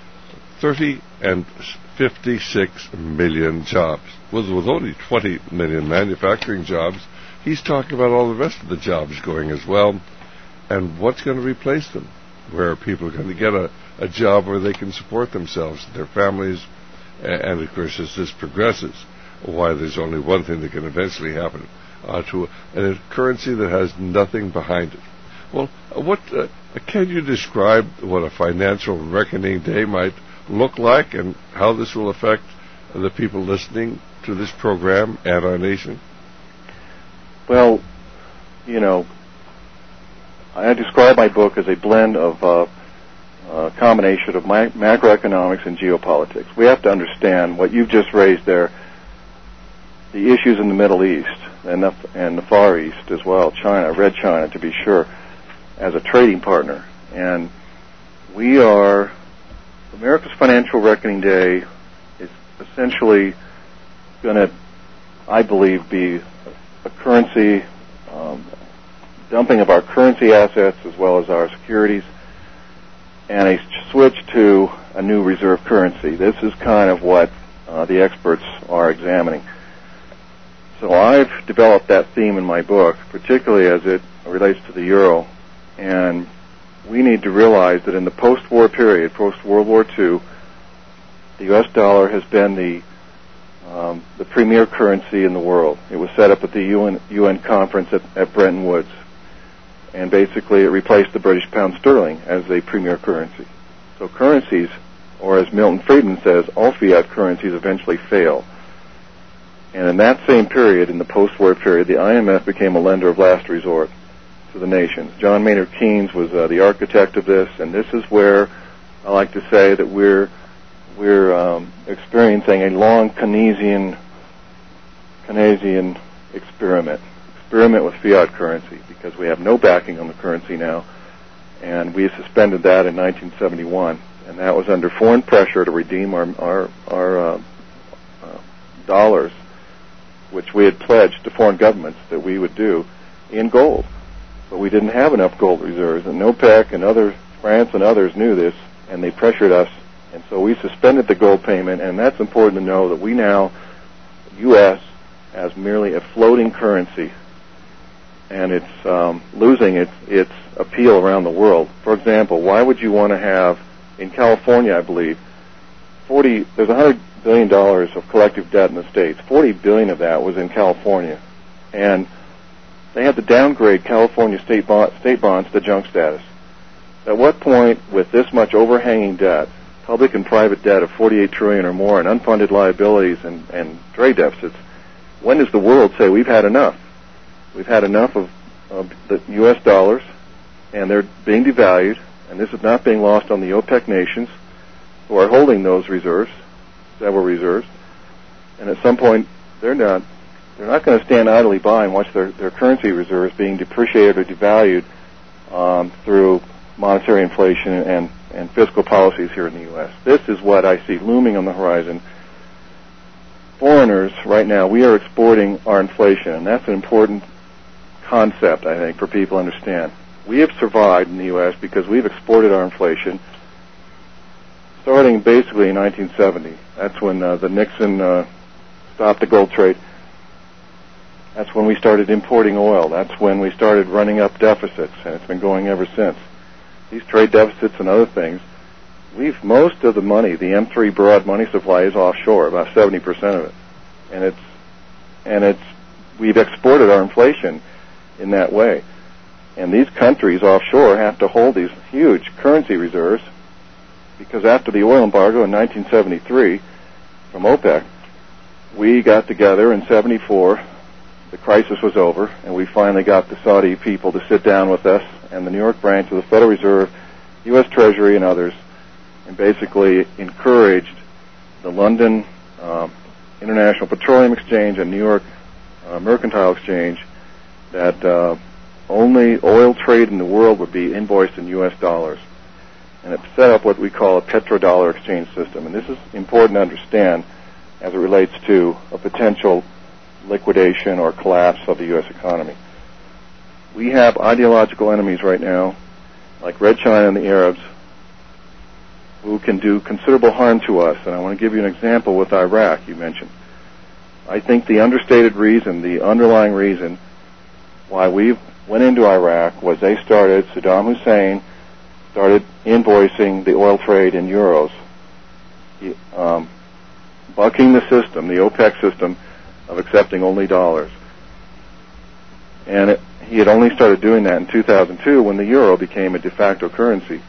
thirty and fifty-six million jobs. With, with only twenty million manufacturing jobs, he's talking about all the rest of the jobs going as well. And what's going to replace them? Where are people going to get a, a job where they can support themselves and their families? And, and of course, as this progresses, why, there's only one thing that can eventually happen, uh, to a, a currency that has nothing behind it. Well, what uh, can you describe what a financial reckoning day might look like, and how this will affect the people listening to this program and our nation? Well, you know, I describe my book as a blend of uh, a combination of my macroeconomics and geopolitics. We have to understand what you've just raised there, the issues in the Middle East and the, and the Far East as well, China, Red China to be sure, as a trading partner. And we are, America's Financial Reckoning Day is essentially going to, I believe, be a currency, um, dumping of our currency assets as well as our securities, and a switch to a new reserve currency. This is kind of what uh, the experts are examining. So I've developed that theme in my book, particularly as it relates to the euro, and we need to realize that in the post-war period, post-World War Two, the U S dollar has been the um, the premier currency in the world. It was set up at the U N, U N conference at, at Bretton Woods, and basically it replaced the British pound sterling as a premier currency. So currencies, or as Milton Friedman says, all fiat currencies eventually fail. And in that same period, in the post-war period, the I M F became a lender of last resort to the nations. John Maynard Keynes was uh, the architect of this, and this is where I like to say that we're we're um, experiencing a long Keynesian Keynesian experiment experiment with fiat currency, because we have no backing on the currency now, and we suspended that in nineteen seventy-one, and that was under foreign pressure to redeem our our, our uh, uh, dollars, which we had pledged to foreign governments that we would do in gold. But we didn't have enough gold reserves, and OPEC and other, France and others knew this, and they pressured us, and so we suspended the gold payment. And that's important to know, that we now, U S, as merely a floating currency, and it's um, losing its its appeal around the world. For example, why would you want to have, in California, I believe, forty there's one hundred billion dollars of collective debt in the states. forty billion dollars of that was in California, and they had to downgrade California state, bond, state bonds to junk status. At what point, with this much overhanging debt, public and private debt of forty-eight trillion dollars or more, and unfunded liabilities and, and trade deficits, when does the world say we've had enough? We've had enough of, of the U S dollars, and they're being devalued, and this is not being lost on the OPEC nations who are holding those reserves, several reserves, and at some point they're not they're not going to stand idly by and watch their, their currency reserves being depreciated or devalued um, through monetary inflation and, and fiscal policies here in the U S. This is what I see looming on the horizon. Foreigners, right now, we are exporting our inflation, and that's an important concept, I think, for people to understand. We have survived in the U S because we've exported our inflation starting basically in nineteen seventy. That's when uh, the Nixon uh, stopped the gold trade. That's when we started importing oil. That's when we started running up deficits, and it's been going ever since. These trade deficits and other things, we've most of the money, the M three broad money supply is offshore, about seventy percent of it, and it's and it's we've exported our inflation in that way. And these countries offshore have to hold these huge currency reserves because after the oil embargo in nineteen seventy-three from OPEC, we got together in seventy-four. The crisis was over, and we finally got the Saudi people to sit down with us and the New York branch of the Federal Reserve, U S Treasury, and others, and basically encouraged the London uh, International Petroleum Exchange and New York uh, Mercantile Exchange that uh, only oil trade in the world would be invoiced in U S dollars. And it set up what we call a petrodollar exchange system. And this is important to understand as it relates to a potential liquidation or collapse of the U S economy. We have ideological enemies right now, like Red China and the Arabs, who can do considerable harm to us. And I want to give you an example with Iraq, you mentioned. I think the understated reason, the underlying reason why we went into Iraq was they started, Saddam Hussein started invoicing the oil trade in euros, he, um, bucking the system, the OPEC system, of accepting only dollars. And it, he had only started doing that in two thousand two when the euro became a de facto currency.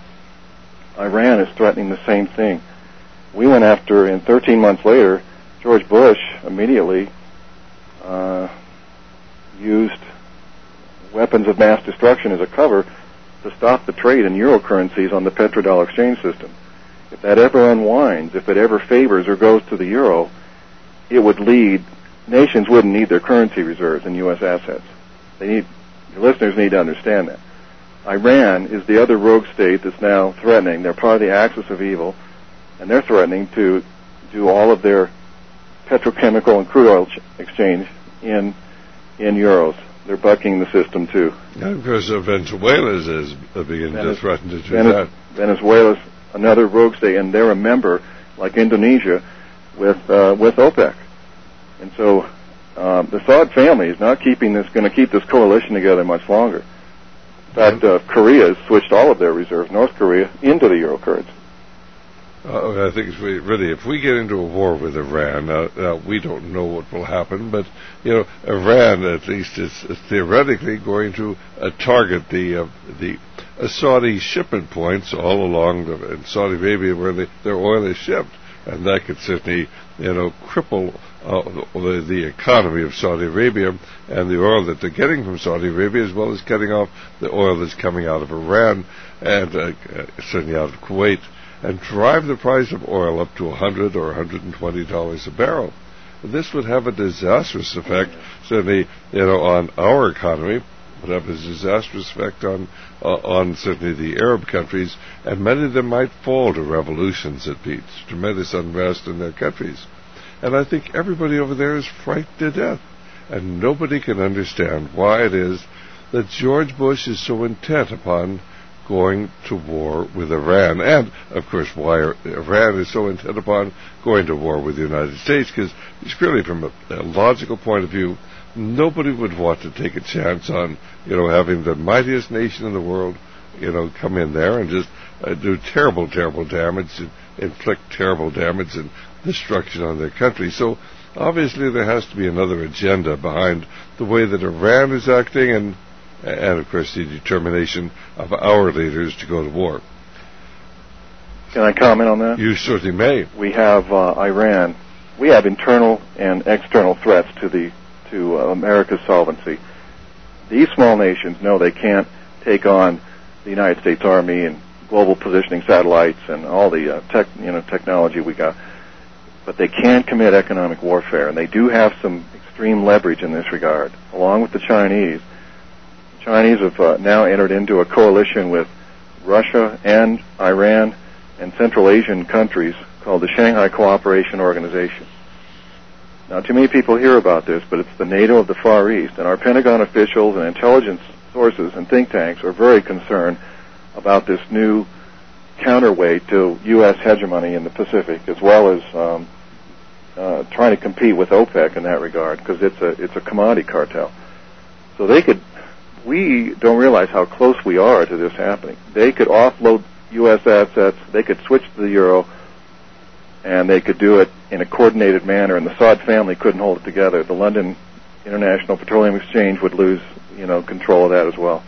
Iran is threatening the same thing. We went after, and thirteen months later, George Bush immediately uh, used weapons of mass destruction as a cover to stop the trade in euro currencies on the petrodollar exchange system. If that ever unwinds, if it ever favors or goes to the euro, it would lead, nations wouldn't need their currency reserves in U S assets. They need, your listeners need to understand that. Iran is the other rogue state that's now threatening. They're part of the axis of evil, and they're threatening to do all of their petrochemical and crude oil ch- exchange in in euros. They're bucking the system too. And of course, uh, Venezuela is beginning Venez- to threaten to do Venez- that. Venezuela's another rogue state, and they're a member, like Indonesia, with uh, with OPEC. And so uh, the Saud family is not keeping this, going to keep this coalition together much longer. In fact, uh, Korea has switched all of their reserves, North Korea, into the euro currency. Uh, I think it's really, really, if we get into a war with Iran, uh, uh, we don't know what will happen, but, you know, Iran at least is, is theoretically going to uh, target the uh, the uh, Saudi shipment points all along the, in Saudi Arabia where they, their oil is shipped, and that could certainly, you know, cripple uh, the, the economy of Saudi Arabia and the oil that they're getting from Saudi Arabia, as well as cutting off the oil that's coming out of Iran and uh, uh, certainly out of Kuwait, and drive the price of oil up to one hundred or one hundred twenty dollars a barrel. This would have a disastrous effect, certainly, you know, on our economy. Would have a disastrous effect on uh, on certainly the Arab countries, and many of them might fall to revolutions at peace, tremendous unrest in their countries. And I think everybody over there is frightened to death, and nobody can understand why it is that George Bush is so intent upon going to war with Iran, and of course why Iran is so intent upon going to war with the United States, because purely from a, a logical point of view, nobody would want to take a chance on, you know, having the mightiest nation in the world, you know, come in there and just uh, do terrible, terrible damage, and inflict terrible damage and destruction on their country. So obviously there has to be another agenda behind the way that Iran is acting and, and of course, the determination of our leaders to go to war. Can I comment on that? You certainly may. We have uh, Iran. We have internal and external threats to the to uh, America's solvency. These small nations know they can't take on the United States Army and global positioning satellites and all the uh, tech, you know, technology we got, but they can commit economic warfare, and they do have some extreme leverage in this regard, along with the Chinese. The Chinese have uh, now entered into a coalition with Russia and Iran and Central Asian countries called the Shanghai Cooperation Organization. Now, too many people hear about this, but it's the NATO of the Far East, and our Pentagon officials and intelligence sources and think tanks are very concerned about this new counterweight to U S hegemony in the Pacific, as well as um, uh, trying to compete with OPEC in that regard, because it's a it's a commodity cartel. So they could, we don't realize how close we are to this happening. They could offload U S assets, they could switch to the euro, and they could do it in a coordinated manner, and the Saud family couldn't hold it together. The London International Petroleum Exchange would lose, you know, control of that as well.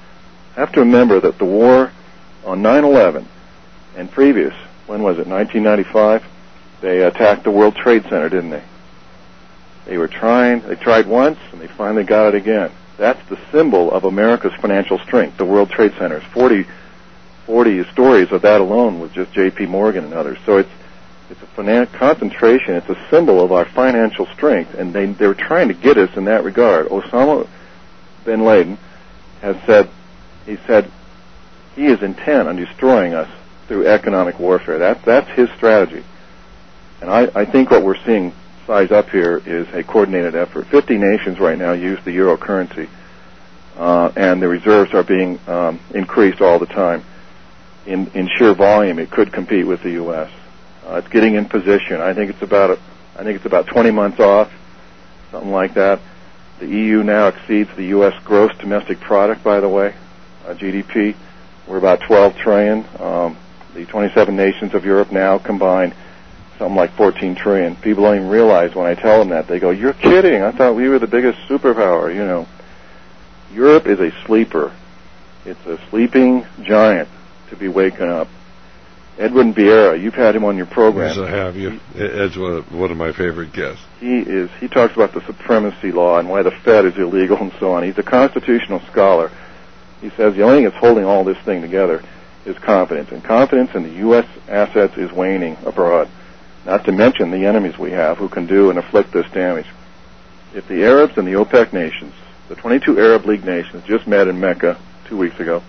I have to remember that the war on nine eleven and previous, when was it, nineteen ninety-five, they attacked the World Trade Center, didn't they? They were trying, they tried once, and they finally got it again. That's the symbol of America's financial strength, the World Trade Centers. forty, forty stories of that alone with just J P Morgan and others. So it's it's a finan- concentration, it's a symbol of our financial strength, and they, they were trying to get us in that regard. Osama bin Laden has said, he said, he is intent on destroying us through economic warfare. That, that's his strategy. And I, I think what we're seeing size up here is a coordinated effort. fifty nations right now use the euro currency, uh, and the reserves are being um, increased all the time. In, in sheer volume, it could compete with the U S. Uh, it's getting in position. I think it's about a, I think it's about twenty months off, something like that. The E U now exceeds the U S gross domestic product, by the way, uh, G D P. We're about twelve trillion. Um, the twenty-seven nations of Europe now combined something like fourteen trillion. People don't even realize when I tell them that. They go, "You're kidding. I thought we were the biggest superpower." You know, Europe is a sleeper. It's a sleeping giant to be waken up. Edwin Vieira, you've had him on your program. Yes, I have. You. Ed's one of, one of my favorite guests. He is. He talks about the supremacy law and why the Fed is illegal and so on. He's a constitutional scholar. He says the only thing that's holding all this thing together is confidence, and confidence in the U S assets is waning abroad. Not to mention the enemies we have who can do and afflict this damage. If the Arabs and the OPEC nations, the twenty-two Arab League nations, just met in Mecca two weeks ago,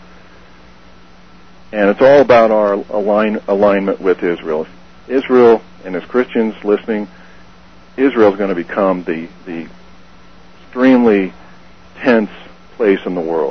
and it's all about our align, alignment with Israel. Israel, and as Christians listening, Israel is going to become the, the extremely tense place in the world.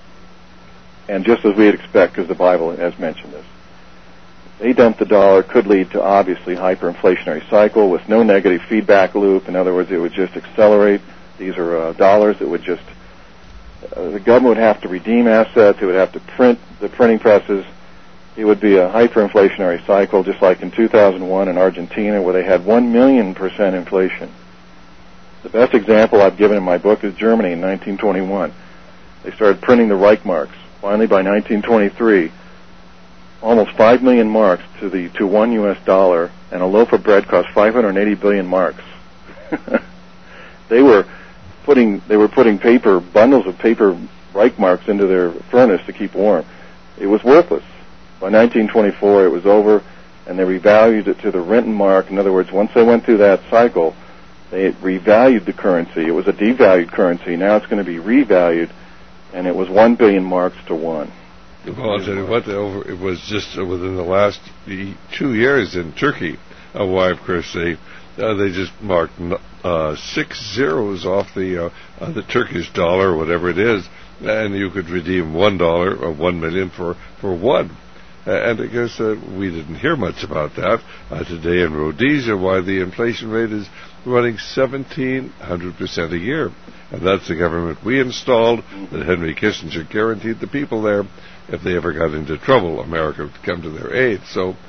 And just as we'd expect, because the Bible has mentioned this. They dump the dollar, could lead to obviously hyperinflationary cycle with no negative feedback loop. In other words, it would just accelerate. These are uh, dollars that would just, uh, the government would have to redeem assets. It would have to print the printing presses. It would be a hyperinflationary cycle, just like in two thousand one in Argentina, where they had one million percent inflation. The best example I've given in my book is Germany in nineteen twenty-one. They started printing the Reichmarks. Finally, by nineteen twenty-three, almost five million marks to the to one U S dollar, and a loaf of bread cost five hundred eighty billion marks. they were putting they were putting paper bundles of paper Reichmarks into their furnace to keep warm. It was worthless. By nineteen twenty-four, it was over, and they revalued it to the Rentenmark. In other words, once they went through that cycle, they revalued the currency. It was a devalued currency. Now it's going to be revalued, and it was one billion marks to one. Well, I'll tell you what, over, it was just uh, within the last two years in Turkey, uh, why, of course, they uh, they just marked uh, six zeros off the uh, uh, the Turkish dollar, or whatever it is, and you could redeem one dollar or one million for for one. Uh, and I guess uh, we didn't hear much about that uh, today in Rhodesia, why the inflation rate is running seventeen hundred percent a year. And that's the government we installed, that Henry Kissinger guaranteed the people there, if they ever got into trouble, America would come to their aid. So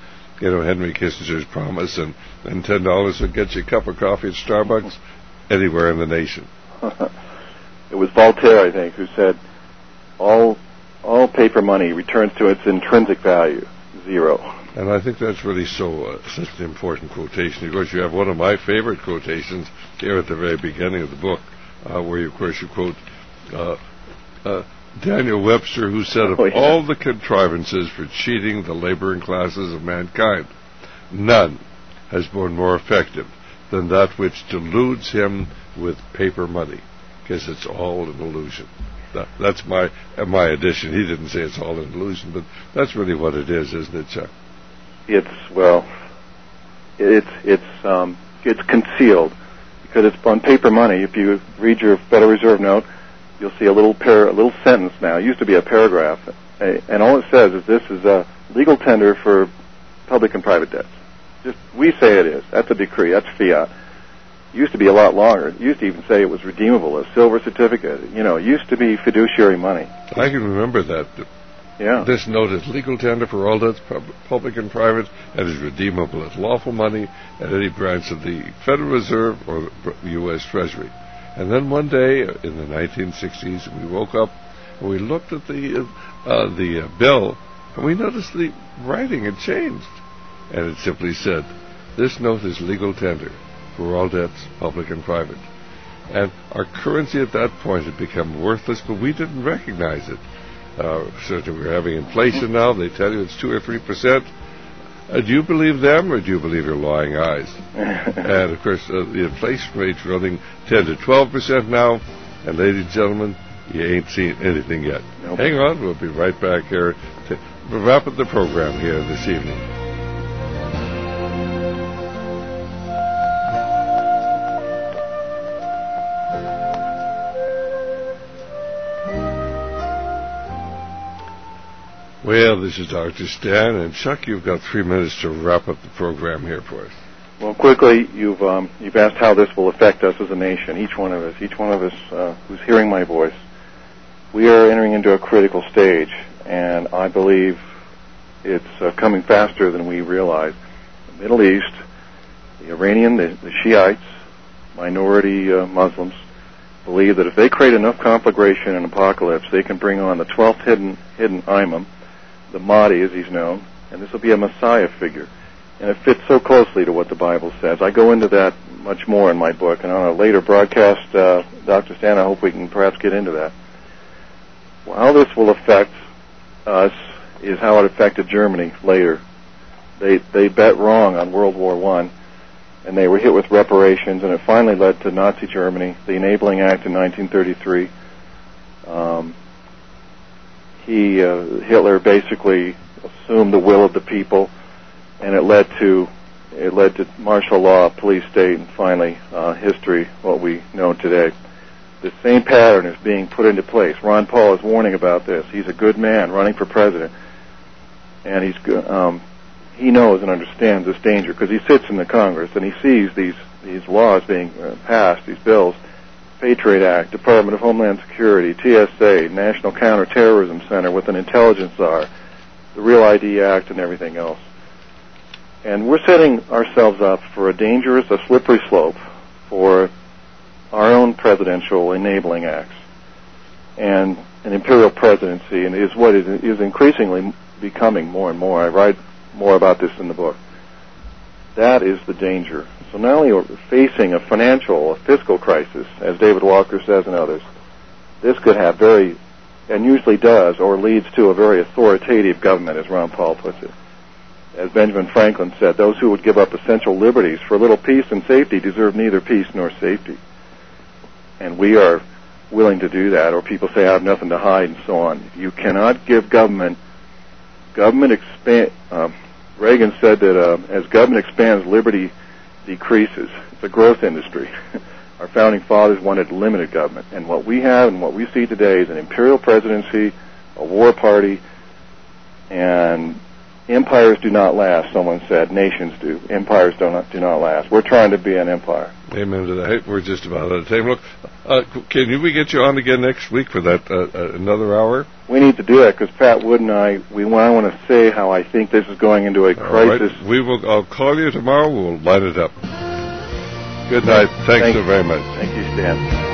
you know, Henry Kissinger's promise, and, and ten dollars would get you a cup of coffee at Starbucks anywhere in the nation. It was Voltaire, I think, who said, all all paper money returns to its intrinsic value, zero. And I think that's really so uh, such an important quotation. Of course, you have one of my favorite quotations here at the very beginning of the book, uh, where, you, of course, you quote uh, uh, Daniel Webster, who said, of oh, yeah. all the contrivances for cheating the laboring classes of mankind, none has been more effective than that which deludes him with paper money, because it's all an illusion. That, that's my uh, my addition. He didn't say it's all an illusion, but that's really what it is, isn't it, Chuck? It's, well, it's it's um, it's concealed, because it's on paper money. If you read your Federal Reserve note, you'll see a little par- a little sentence now. It used to be a paragraph, and all it says is this is a legal tender for public and private debts. Just we say it is. That's a decree. That's fiat. It used to be a lot longer. It used to even say it was redeemable, a silver certificate. You know, it used to be fiduciary money. I can remember that. Yeah. This note is legal tender for all debts, pub- public and private, and is redeemable as lawful money at any branch of the Federal Reserve or the U S Treasury. And then one day in the nineteen sixties, we woke up and we looked at the uh, the uh, bill, and we noticed the writing had changed, and it simply said, "This note is legal tender for all debts, public and private." And our currency at that point had become worthless, but we didn't recognize it. Uh, certainly we're having inflation now. They tell you it's two or three percent. Uh, do you believe them, or do you believe your lying eyes? And, of course, uh, the inflation rate's running ten to twelve percent now. And, ladies and gentlemen, you ain't seen anything yet. Nope. Hang on. We'll be right back here to wrap up the program here this evening. Well, this is Doctor Stan, and Chuck, you've got three minutes to wrap up the program here for us. Well, quickly, you've um, you've asked how this will affect us as a nation, each one of us, each one of us uh, who's hearing my voice. We are entering into a critical stage, and I believe it's uh, coming faster than we realize. The Middle East, the Iranian, the, the Shiites, minority uh, Muslims, believe that if they create enough conflagration and apocalypse, they can bring on the twelfth hidden hidden Imam, the Mahdi as he's known, and this will be a Messiah figure. And it fits so closely to what the Bible says. I go into that much more in my book, and on a later broadcast, uh, Doctor Stan, I hope we can perhaps get into that. Well, how this will affect us is how it affected Germany later. They they bet wrong on World War One, and they were hit with reparations, and it finally led to Nazi Germany, the Enabling Act in nineteen thirty-three. Um, he, uh, Hitler basically assumed the will of the people, and it led to it led to martial law, police state, and finally uh, history, what we know today. The same pattern is being put into place. Ron Paul is warning about this. He's a good man running for president, and he's um, he knows and understands this danger because he sits in the Congress and he sees these these laws being uh, passed, these bills. Patriot Act, Department of Homeland Security, T S A, National Counterterrorism Center with an intelligence czar, the Real I D Act, and everything else. And we're setting ourselves up for a dangerous, a slippery slope for our own presidential enabling acts and an imperial presidency, and is what it is increasingly becoming more and more. I write more about this in the book. That is the danger. So not only are we facing a financial, a fiscal crisis, as David Walker says and others, this could have very, and usually does, or leads to a very authoritative government, as Ron Paul puts it. As Benjamin Franklin said, those who would give up essential liberties for a little peace and safety deserve neither peace nor safety. And we are willing to do that, or people say, I have nothing to hide, and so on. You cannot give government, government expand, uh, Reagan said that uh, as government expands, liberty decreases. It's a growth industry. Our founding fathers wanted limited government, and what we have and what we see today is an imperial presidency, a war party, and empires do not last, someone said. Nations do. Empires do not, do not last. We're trying to be an empire. Amen to that. Hey, we're just about out of time. Look, uh, can we get you on again next week for that uh, uh, another hour? We need to do that because Pat Wood and I, we I want to say how I think this is going into a crisis. Right. We will. I'll call you tomorrow. We'll line it up. Good night. Thanks Thank so very much. Thank you, Stan.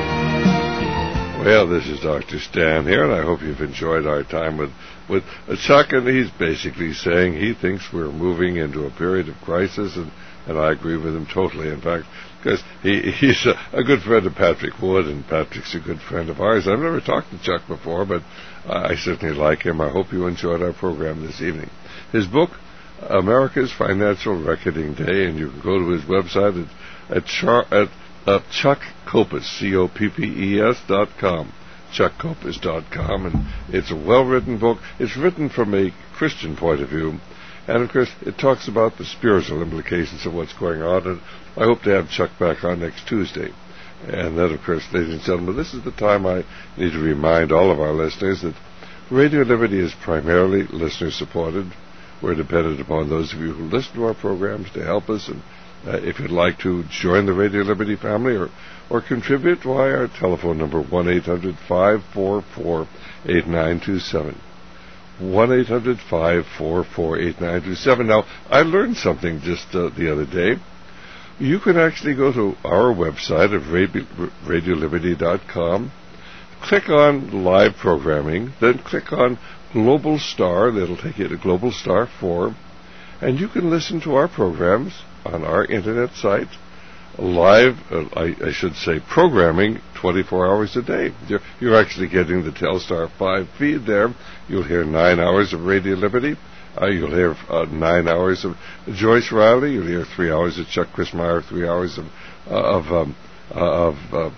Well, this is Doctor Stan here, and I hope you've enjoyed our time with, with Chuck, and he's basically saying he thinks we're moving into a period of crisis, and, and I agree with him totally, in fact, because he, he's a, a good friend of Patrick Wood, and Patrick's a good friend of ours. I've never talked to Chuck before, but I certainly like him. I hope you enjoyed our program this evening. His book, America's Financial Reckoning Day, and you can go to his website at, at, char, at Uh, Chuck Coppes, C O P P E S dot com, chuck coppes dot com, and it's a well-written book. It's written from a Christian point of view, and of course it talks about the spiritual implications of what's going on, and I hope to have Chuck back on next Tuesday. And then, of course, ladies and gentlemen, this is the time I need to remind all of our listeners that Radio Liberty is primarily listener-supported. We're dependent upon those of you who listen to our programs to help us, and Uh, if you'd like to join the Radio Liberty family or, or contribute, why, our telephone number, one eight hundred five four four eight nine two seven. one eight hundred five four four eight nine two seven. Now, I learned something just uh, the other day. You can actually go to our website of radio liberty dot com, click on live programming, then click on Global Star. That'll take you to Global Star four, and you can listen to our programs on our internet site, live, uh, I, I should say, programming twenty-four hours a day. You're, you're actually getting the Telstar five feed there. You'll hear nine hours of Radio Liberty. Uh, you'll hear uh, nine hours of Joyce Riley. You'll hear three hours of Chuck Crismier, three hours of uh, of um, uh, of uh,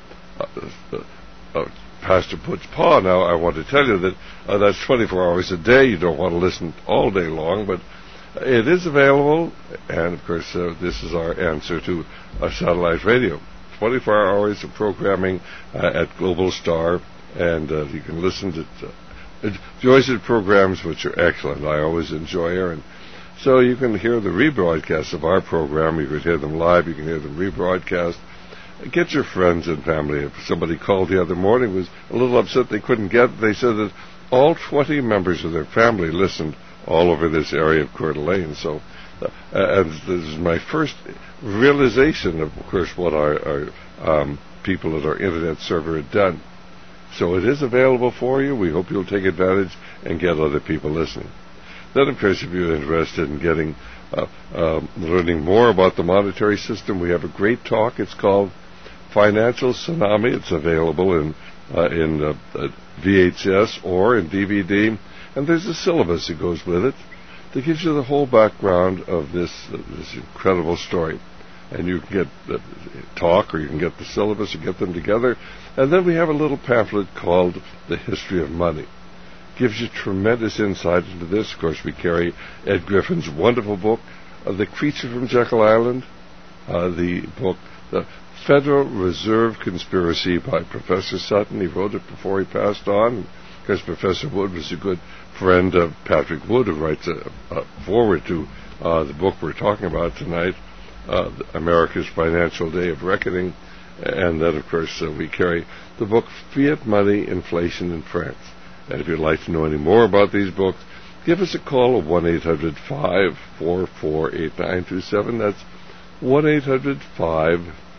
uh, uh, Pastor Putz Paw. Now, I want to tell you that uh, that's twenty-four hours a day. You don't want to listen all day long, but it is available, and of course, uh, this is our answer to uh, satellite radio. twenty-four hours of programming uh, at Global Star, and uh, you can listen to uh, Joyce's programs, which are excellent. I always enjoy her, and so you can hear the rebroadcasts of our program. You can hear them live. You can hear them rebroadcast. Get your friends and family. If somebody called the other morning, was a little upset they couldn't get it, they said that all twenty members of their family listened all over this area of Coeur d'Alene. So, uh, and this is my first realization of, of course, what our, our um, people at our internet server had done. So it is available for you. We hope you'll take advantage and get other people listening. Then, of course, if you're interested in getting, uh, uh, learning more about the monetary system, we have a great talk. It's called Financial Tsunami. It's available in uh, in uh, uh, V H S or in D V D. And there's a syllabus that goes with it that gives you the whole background of this uh, this incredible story. And you can get the talk, or you can get the syllabus, or get them together. And then we have a little pamphlet called The History of Money. Gives you tremendous insight into this. Of course, we carry Ed Griffin's wonderful book, uh, The Creature from Jekyll Island, uh, the book, The Federal Reserve Conspiracy by Professor Sutton. He wrote it before he passed on. Because Professor Wood was a good friend of Patrick Wood, who writes a, a forward to uh, the book we're talking about tonight, uh, America's Financial Day of Reckoning. And then, of course, uh, we carry the book Fiat Money, Inflation in France. And if you'd like to know any more about these books, give us a call at one eight hundred five four four eight nine two seven. That's one eight hundred five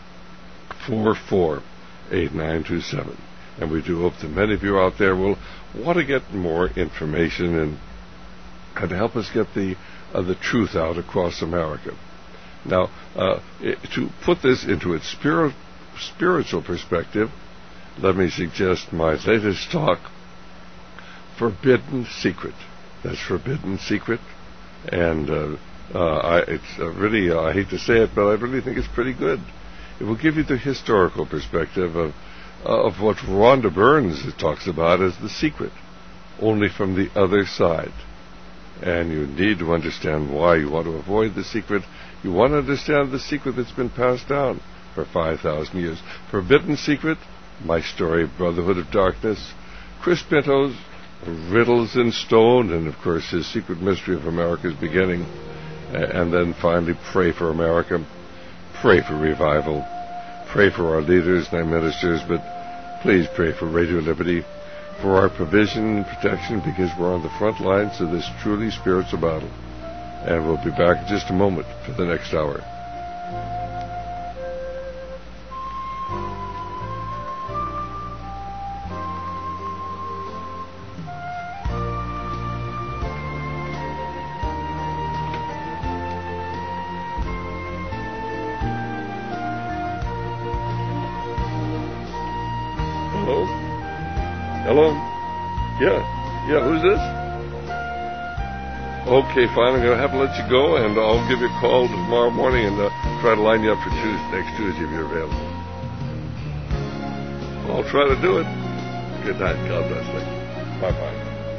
four four eight nine two seven. And we do hope that many of you out there will want to get more information and, and help us get the uh, the truth out across America. Now, uh, it, to put this into its spiri- spiritual perspective, let me suggest my latest talk, Forbidden Secret. That's Forbidden Secret. And uh, uh, I, it's uh, really, uh, I hate to say it, but I really think it's pretty good. It will give you the historical perspective of of what Rhonda Burns talks about as the secret, only from the other side. And you need to understand why you want to avoid the secret. You want to understand the secret that's been passed down for five thousand years. Forbidden Secret, my story, Brotherhood of Darkness, Chris Pinto's Riddles in Stone, and of course his Secret Mystery of America's Beginning. And then finally, Pray for America, Pray for Revival. pray for our leaders and our ministers, but please pray for Radio Liberty, for our provision and protection, because we're on the front lines of this truly spiritual battle. And we'll be back in just a moment for the next hour. Hello? Hello? Yeah. Yeah, who's this? Okay, fine. I'm going to have to let you go, and I'll give you a call tomorrow morning and uh, try to line you up for Tuesday, next Tuesday if you're available. I'll try to do it. Good night. God bless you. Bye-bye.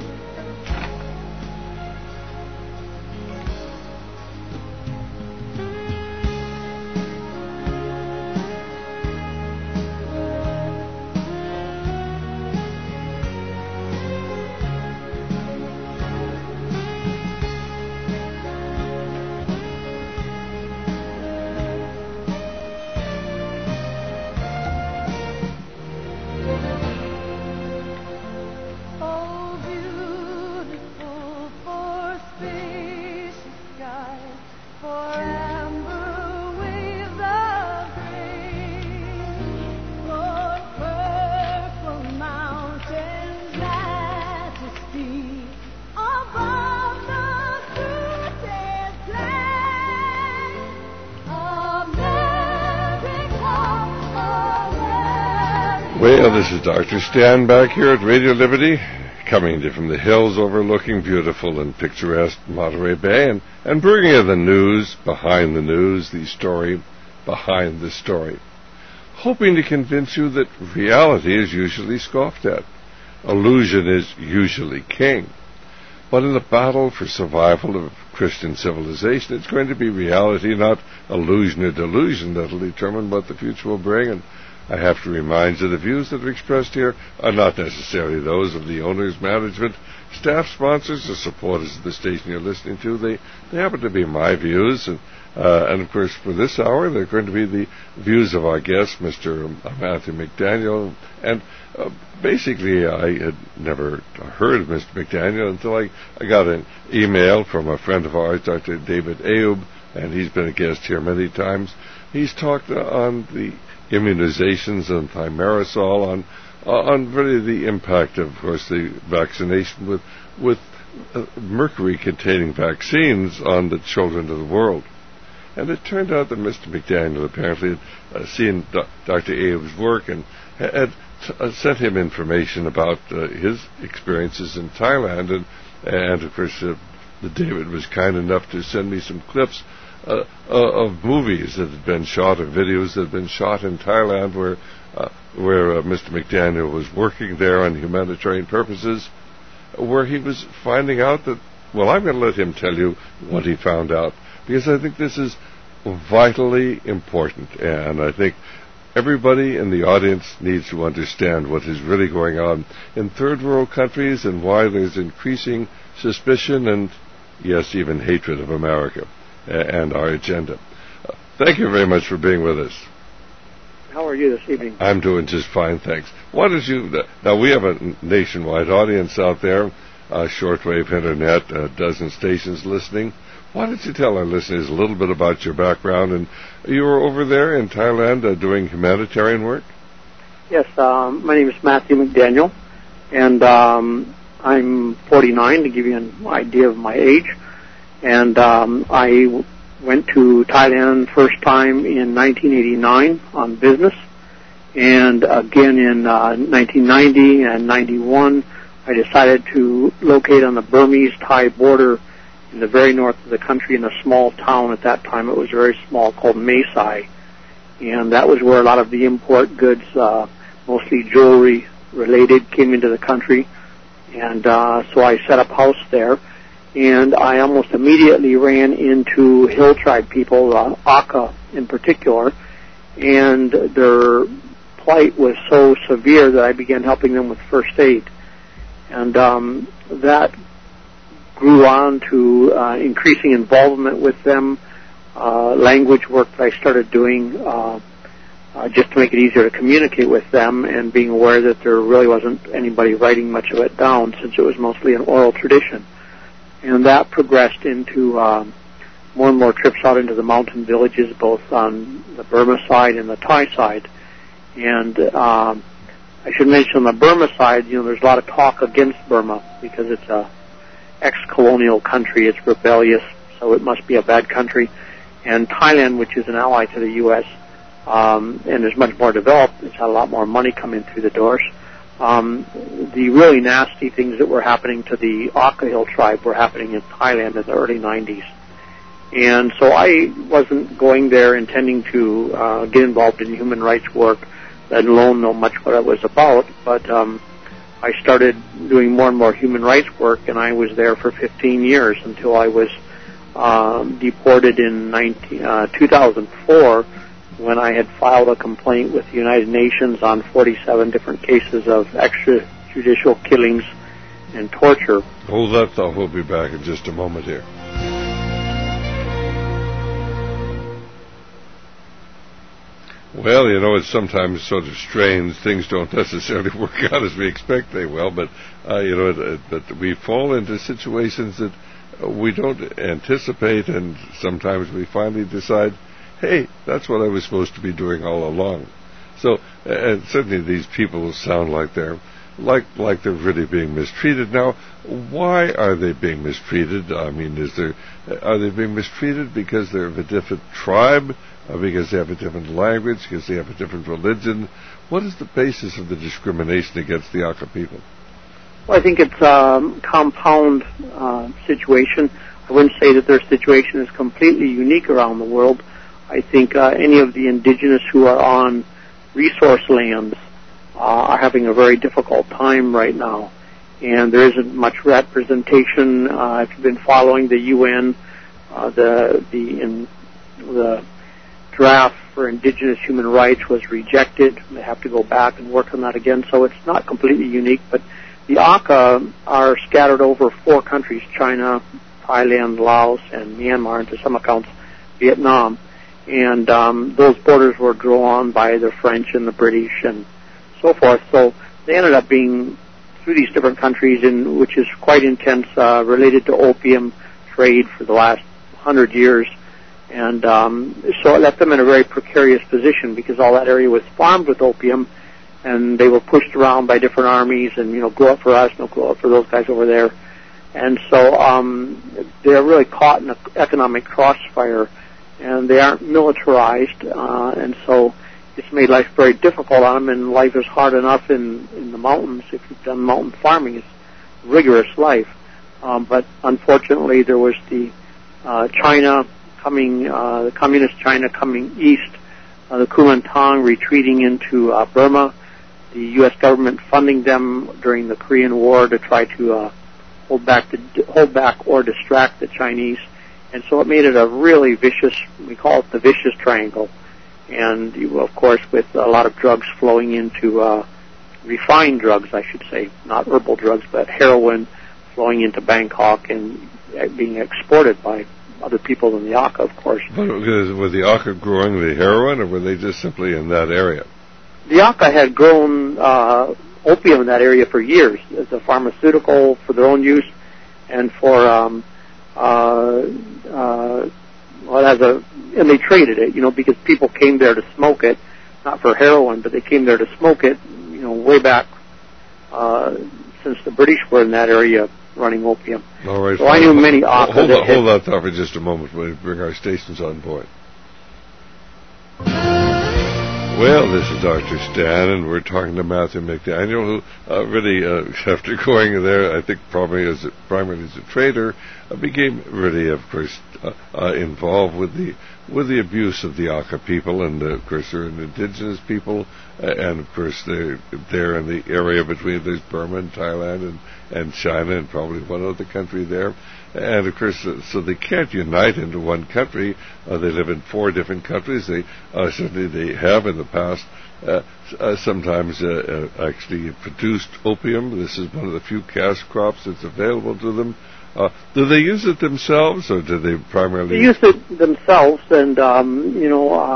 Well, this is Doctor Stan back here at Radio Liberty, coming to you from the hills overlooking beautiful and picturesque Monterey Bay, and, and bringing you the news behind the news, the story behind the story, hoping to convince you that reality is usually scoffed at. Illusion is usually king. But in the battle for survival of Christian civilization, it's going to be reality, not illusion or delusion, that will determine what the future will bring. And I have to remind you the views that are expressed here are not necessarily those of the owners, management, staff, sponsors, or supporters of the station you're listening to. They they happen to be my views, and uh, and of course for this hour they're going to be the views of our guest, Mister Matthew McDaniel. And uh, basically I had never heard of Mister McDaniel until I, I got an email from a friend of ours, Doctor David Ayub, and he's been a guest here many times. He's talked uh, on the immunizations and thimerosal, on on really the impact of, of course, the vaccination with with uh, mercury-containing vaccines on the children of the world. And it turned out that Mister McDaniel apparently had uh, seen Do- Doctor Abe's work and had t- uh, sent him information about uh, his experiences in Thailand, and and of course uh, David was kind enough to send me some clips Uh, uh, of movies that had been shot, or videos that had been shot in Thailand, where uh, where uh, Mister McDaniel was working there on humanitarian purposes, where he was finding out that, well, I'm going to let him tell you what he found out, because I think this is vitally important, and I think everybody in the audience needs to understand what is really going on in third world countries and why there's increasing suspicion and, yes, even hatred of America and our agenda. Uh, thank you very much for being with us. How are you this evening? I'm doing just fine, thanks. Why don't you, uh, now we have a nationwide audience out there, uh, shortwave internet, a dozen stations listening. Why don't you tell our listeners a little bit about your background? And you were over there in Thailand uh, doing humanitarian work? Yes, um, my name is Matthew McDaniel, and um, I'm forty-nine, to give you an idea of my age. And um, I w- went to Thailand first time in nineteen eighty-nine on business, and again in uh, nineteen ninety and ninety-one, I decided to locate on the Burmese-Thai border in the very north of the country in a small town. At that time it was very small, called Mae Sai, and that was where a lot of the import goods, uh, mostly jewelry related, came into the country. And uh, so I set up house there. And I almost immediately ran into Hill Tribe people, uh, Aka in particular, and their plight was so severe that I began helping them with first aid. And um, that grew on to uh, increasing involvement with them, uh, language work that I started doing, uh, uh, just to make it easier to communicate with them, and being aware that there really wasn't anybody writing much of it down, since it was mostly an oral tradition. And that progressed into um, more and more trips out into the mountain villages, both on the Burma side and the Thai side. And um, I should mention on the Burma side, you know, there's a lot of talk against Burma because it's a ex-colonial country. It's rebellious, so it must be a bad country. And Thailand, which is an ally to the U S, um, and is much more developed, it's had a lot more money coming through the doors. Um, the really nasty things that were happening to the Aka Hill tribe were happening in Thailand in the early nineties. And so I wasn't going there intending to uh, get involved in human rights work, let alone know much what it was about, but um, I started doing more and more human rights work, and I was there for fifteen years until I was um, deported in nineteen, uh, two thousand four, when I had filed a complaint with the United Nations on forty-seven different cases of extrajudicial killings and torture. Hold that thought. We'll be back in just a moment here. Well, you know, it's sometimes sort of strange. Things don't necessarily work out as we expect they will, but, uh, you know, it, it, but we fall into situations that uh, we don't anticipate, and sometimes we finally decide, hey, that's what I was supposed to be doing all along. So, uh, and certainly these people sound like they're like like they're really being mistreated. Now, why are they being mistreated? I mean, is there are they being mistreated because they're of a different tribe, or because they have a different language, because they have a different religion? What is the basis of the discrimination against the Aka people? Well, I think it's a compound uh, situation. I wouldn't say that their situation is completely unique around the world. I think uh, any of the indigenous who are on resource lands uh, are having a very difficult time right now. And there isn't much representation. Uh, if you've been following the U N, uh, the the in, the draft for indigenous human rights was rejected. They have to go back and work on that again. So it's not completely unique. But the Aka are scattered over four countries: China, Thailand, Laos, and Myanmar, and to some accounts, Vietnam. And um, those borders were drawn by the French and the British and so forth. So they ended up being through these different countries, in which is quite intense, uh, related to opium trade for the last hundred years. And um, so it left them in a very precarious position, because all that area was farmed with opium, and they were pushed around by different armies, and, you know, grow up for us, no, grow up for those guys over there. And so um, they're really caught in an economic crossfire, and they aren't militarized, uh, and so it's made life very difficult on them, and life is hard enough in, in the mountains. If you've done mountain farming, it's rigorous life. Um, but unfortunately, there was the uh, China coming, uh, the communist China coming east, uh, the Kuomintang retreating into uh, Burma, the U S government funding them during the Korean War to try to uh, hold back the, hold back or distract the Chinese. And so it made it a really vicious, we call it the vicious triangle. And, you, of course, with a lot of drugs flowing into, uh, refined drugs, I should say, not herbal drugs, but heroin flowing into Bangkok and being exported by other people than the Aka, of course. But were the Aka growing the heroin, or were they just simply in that area? The Aka had grown uh, opium in that area for years as a pharmaceutical for their own use, and for um, uh, uh, well, as a and they traded it, you know, because people came there to smoke it, not for heroin, but they came there to smoke it, you know, way back uh, since the British were in that area running opium. All right. So I knew many Aka. Hold, that on, hold that thought for just a moment. We'll bring our stations on board. Well, this is Doctor Stan, and we're talking to Matthew McDaniel, who uh, really, uh, after going there, I think probably as a, primarily as a trader, uh, became really, of course, uh, uh, involved with the with the abuse of the Aka people, and uh, of course they're an indigenous people, uh, and of course they're there in the area between there's Burma and Thailand and, and China and probably one other country there. And, of course, uh, so they can't unite into one country. Uh, they live in four different countries. They uh, certainly they have in the past uh, uh, sometimes uh, uh, actually produced opium. This is one of the few cash crops that's available to them. Uh, do they use it themselves, or do they primarily... They use it themselves, and, um, you know, uh,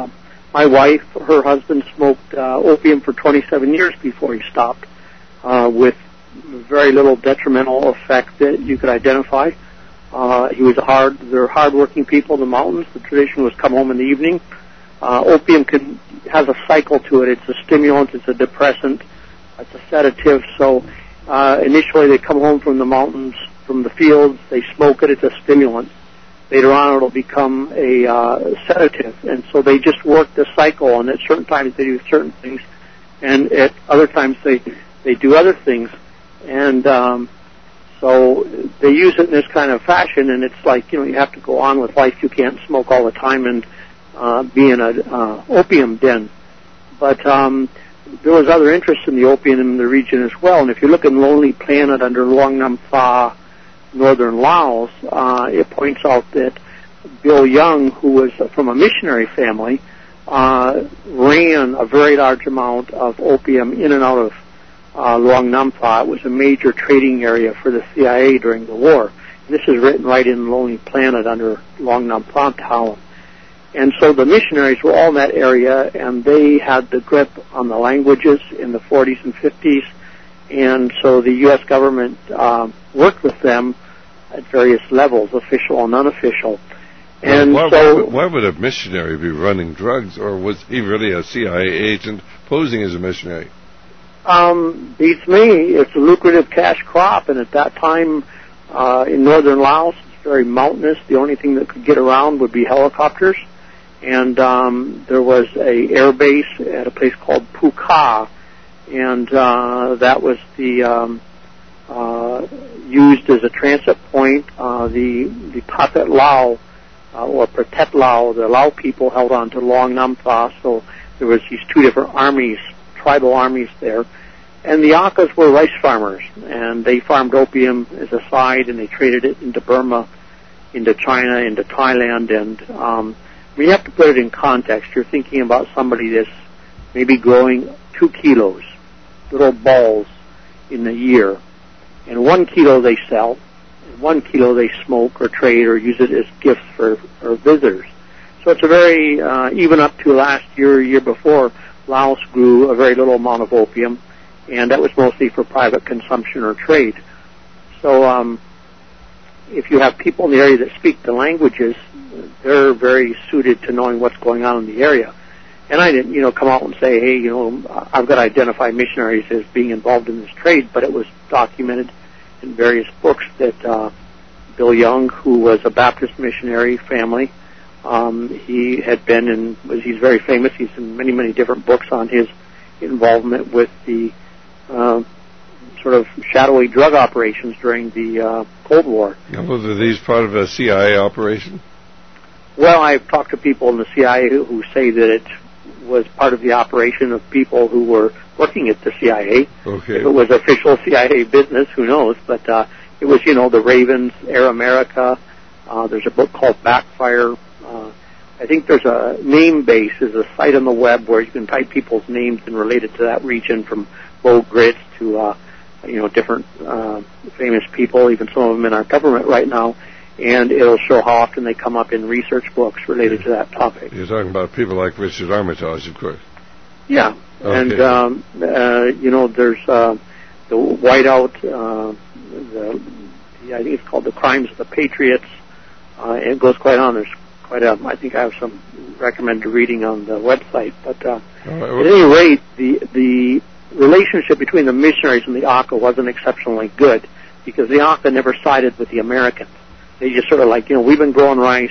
my wife, her husband smoked uh, opium for twenty-seven years before he stopped, uh, with very little detrimental effect that you could identify. Uh, he was a hard, they're hard-working people in the mountains. The tradition was come home in the evening. Uh, opium can, has a cycle to it. It's a stimulant, it's a depressant, it's a sedative. So uh, initially they come home from the mountains, from the fields, they smoke it, it's a stimulant. Later on it'll become a uh, sedative. And so they just work the cycle, and at certain times they do certain things, and at other times they, they do other things. And um, so they use it in this kind of fashion, and it's like, you know, you have to go on with life. You can't smoke all the time and uh, be in an uh, opium den. But um, there was other interest in the opium in the region as well. And if you look in Lonely Planet under Luang Nam Pha, northern Laos, uh, it points out that Bill Young, who was from a missionary family, uh, ran a very large amount of opium in and out of Uh, Luang Nam Pha. It was a major trading area for the C I A during the war. And this is written right in Lonely Planet under Luang Nam Pha Town. And so the missionaries were all in that area, and they had the grip on the languages in the forties and fifties. And so the U S government uh, worked with them at various levels, official and unofficial. And well, why, so, why, why would a missionary be running drugs, or was he really a C I A agent posing as a missionary? Um, beats me. It's a lucrative cash crop, and at that time uh, in northern Laos, it's very mountainous. The only thing that could get around would be helicopters, and um, there was a air base at a place called Phu Ka, and uh, that was the um, uh, used as a transit point. Uh, the the Pathet Lao uh, or Pathet Lao, the Lao people held on to Luang Nam Pha, so there was these two different armies, tribal armies there. And the Akas were rice farmers, and they farmed opium as a side, and they traded it into Burma, into China, into Thailand. And um, we have to put it in context. You're thinking about somebody that's maybe growing two kilos, little balls in a year, and one kilo they sell, and one kilo they smoke or trade or use it as gifts for, for visitors. So it's a very, uh, even up to last year, year before, Laos grew a very little amount of opium, and that was mostly for private consumption or trade. So um, if you have people in the area that speak the languages, they're very suited to knowing what's going on in the area. And I didn't, you know, come out and say, hey, you know, I've got to identify missionaries as being involved in this trade, but it was documented in various books that uh, Bill Young, who was a Baptist missionary family, um, he had been in, he's very famous, he's in many, many different books on his involvement with the uh, sort of shadowy drug operations during the uh, Cold War. Now, were these part of a C I A operation? Well, I've talked to people in the C I A who, who say that it was part of the operation of people who were working at the C I A. Okay. If it was official C I A business, who knows? But uh, it was, you know, the Ravens, Air America. Uh, there's a book called Backfire. Uh, I think there's a name base, is a site on the web where you can type people's names and relate it to that region, from Bo Gritz to, uh, you know, different uh, famous people, even some of them in our government right now. And it'll show how often they come up in research books related to that topic. You're talking about people like Richard Armitage, of course. Yeah. Okay. And, um, uh, you know, there's uh, the Whiteout, uh, the, the, I think it's called The Crimes of the Patriots. Uh, and it goes quite on. There's quite a, I think I have some recommended reading on the website. But uh, right. At any rate, the, the relationship between the missionaries and the Aka wasn't exceptionally good, because the Aka never sided with the Americans. They just sort of like, you know, we've been growing rice,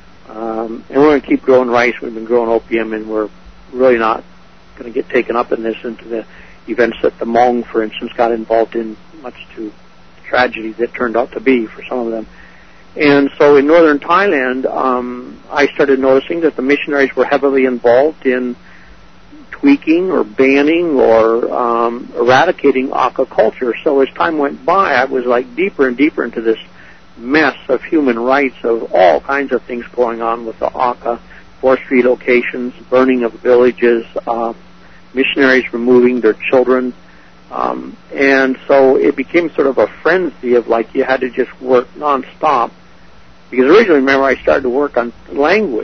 um, and we're going to keep growing rice. We've been growing opium, and we're really not going to get taken up in this into the events that the Hmong, for instance, got involved in, much to tragedy that turned out to be for some of them. And so in northern Thailand, um, I started noticing that the missionaries were heavily involved in tweaking or banning or um, eradicating Aka culture. So as time went by, I was like deeper and deeper into this mess of human rights, of all kinds of things going on with the Aka, forced relocations, burning of villages, uh, missionaries removing their children. Um, and so it became sort of a frenzy of like you had to just work nonstop. Because originally, remember, I started to work on language.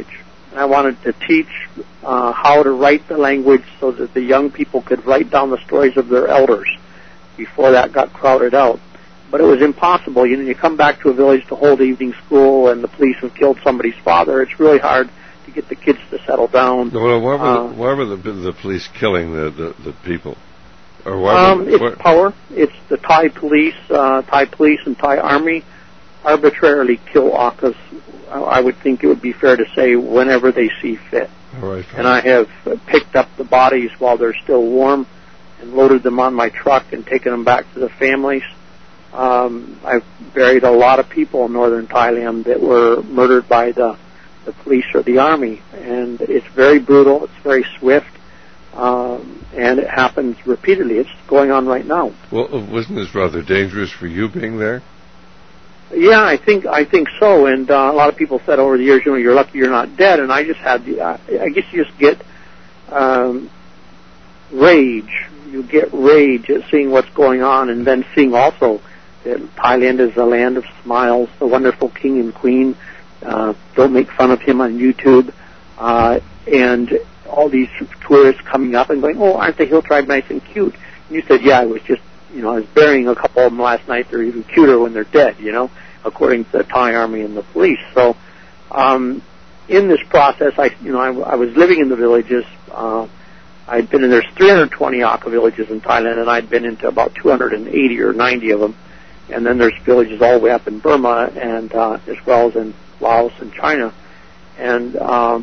And I wanted to teach uh, how to write the language so that the young people could write down the stories of their elders before that got crowded out. But it was impossible. You know, you come back to a village to hold evening school and the police have killed somebody's father. It's really hard to get the kids to settle down. No, well, why were, uh, the, why were the, the police killing the, the, the people? Or why um, were, it's why? power. It's the Thai police, uh, Thai police and Thai army arbitrarily kill Aucas. I would think it would be fair to say whenever they see fit. All right, and I have picked up the bodies while they're still warm and loaded them on my truck and taken them back to the families. Um, I've buried a lot of people in northern Thailand that were murdered by the, the police or the army, and it's very brutal, it's very swift, um, and it happens repeatedly. It's going on right now. Well, wasn't this rather dangerous for you being there? Yeah, I think I think so. And uh, a lot of people said over the years, you know, you're lucky you're not dead. And I just had the, uh, I guess you just get um, rage. You get rage at seeing what's going on, and then seeing also that Thailand is a land of smiles. The wonderful king and queen. Uh, don't make fun of him on YouTube. Uh, and all these tourists coming up and going, oh, aren't the hill tribe nice and cute? And you said, yeah, I was just. You know, I was burying a couple of them last night. They're even cuter when they're dead, you know, according to the Thai army and the police. So, um, in this process, I, you know, I, I was living in the villages. Uh, I'd been in, there's three hundred twenty Auca villages in Thailand, and I'd been into about two hundred eighty or ninety of them. And then there's villages all the way up in Burma, and uh, as well as in Laos and China. And um,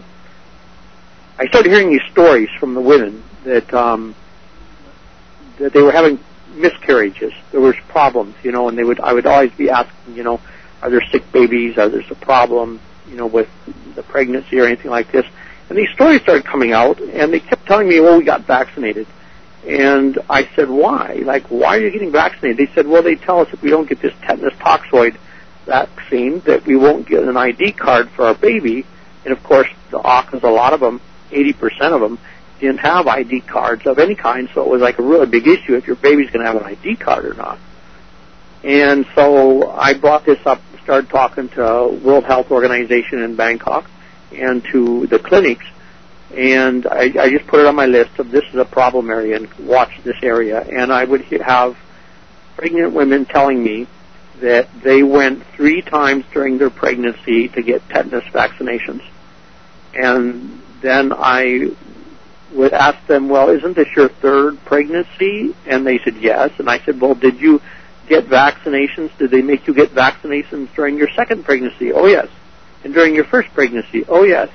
I started hearing these stories from the women that um, that they were having miscarriages. There was problems, you know, and they would I would always be asking, you know, are there sick babies? Are there a problem, you know, with the pregnancy or anything like this? And these stories started coming out, and they kept telling me, well, we got vaccinated. And I said, why? Like, why are you getting vaccinated? They said, well, they tell us if we don't get this tetanus toxoid vaccine that we won't get an I D card for our baby. And, of course, the Aucas, a lot of them, eighty percent of them, didn't have I D cards of any kind, so it was like a really big issue if your baby's going to have an I D card or not. And so I brought this up, started talking to World Health Organization in Bangkok and to the clinics, and I, I just put it on my list of this is a problem area and watch this area. And I would have pregnant women telling me that they went three times during their pregnancy to get tetanus vaccinations. And then I would ask them, well, isn't this your third pregnancy? And they said, yes. And I said, well, did you get vaccinations? Did they make you get vaccinations during your second pregnancy? Oh, yes. And during your first pregnancy? Oh, yes.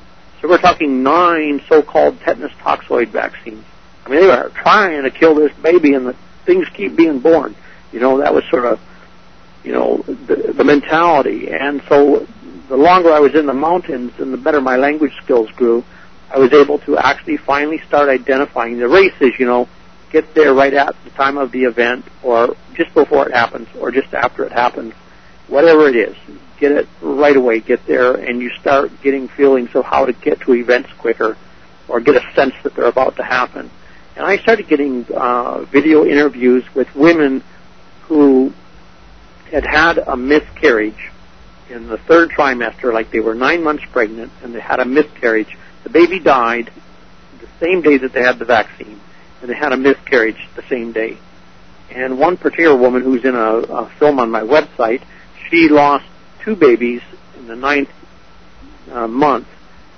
So we're talking nine so-called tetanus toxoid vaccines. I mean, they were trying to kill this baby, and the things keep being born. You know, that was sort of, you know, the, the mentality. And so the longer I was in the mountains and the better my language skills grew, I was able to actually finally start identifying the races, you know, get there right at the time of the event or just before it happens or just after it happens, whatever it is, get it right away, get there, and you start getting feelings of how to get to events quicker or get a sense that they're about to happen. And I started getting uh, video interviews with women who had had a miscarriage in the third trimester, like they were nine months pregnant, and they had a miscarriage. The baby died the same day that they had the vaccine, and they had a miscarriage the same day. And one particular woman who's in a, a film on my website, she lost two babies in the ninth uh, month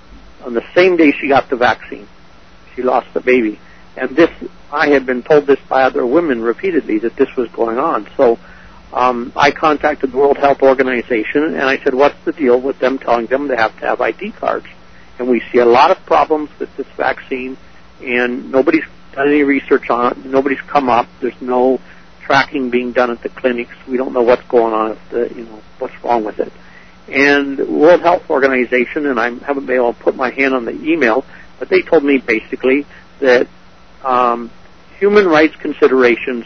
on the same day she got the vaccine. She lost the baby. And this, I had been told this by other women repeatedly, that this was going on. So um, I contacted the World Health Organization, and I said, what's the deal with them telling them they have to have I D cards? And we see a lot of problems with this vaccine, and nobody's done any research on it. Nobody's come up. There's no tracking being done at the clinics. We don't know what's going on, if the, you know, what's wrong with it. And the World Health Organization, and I haven't been able to put my hand on the email, but they told me basically that um, human rights considerations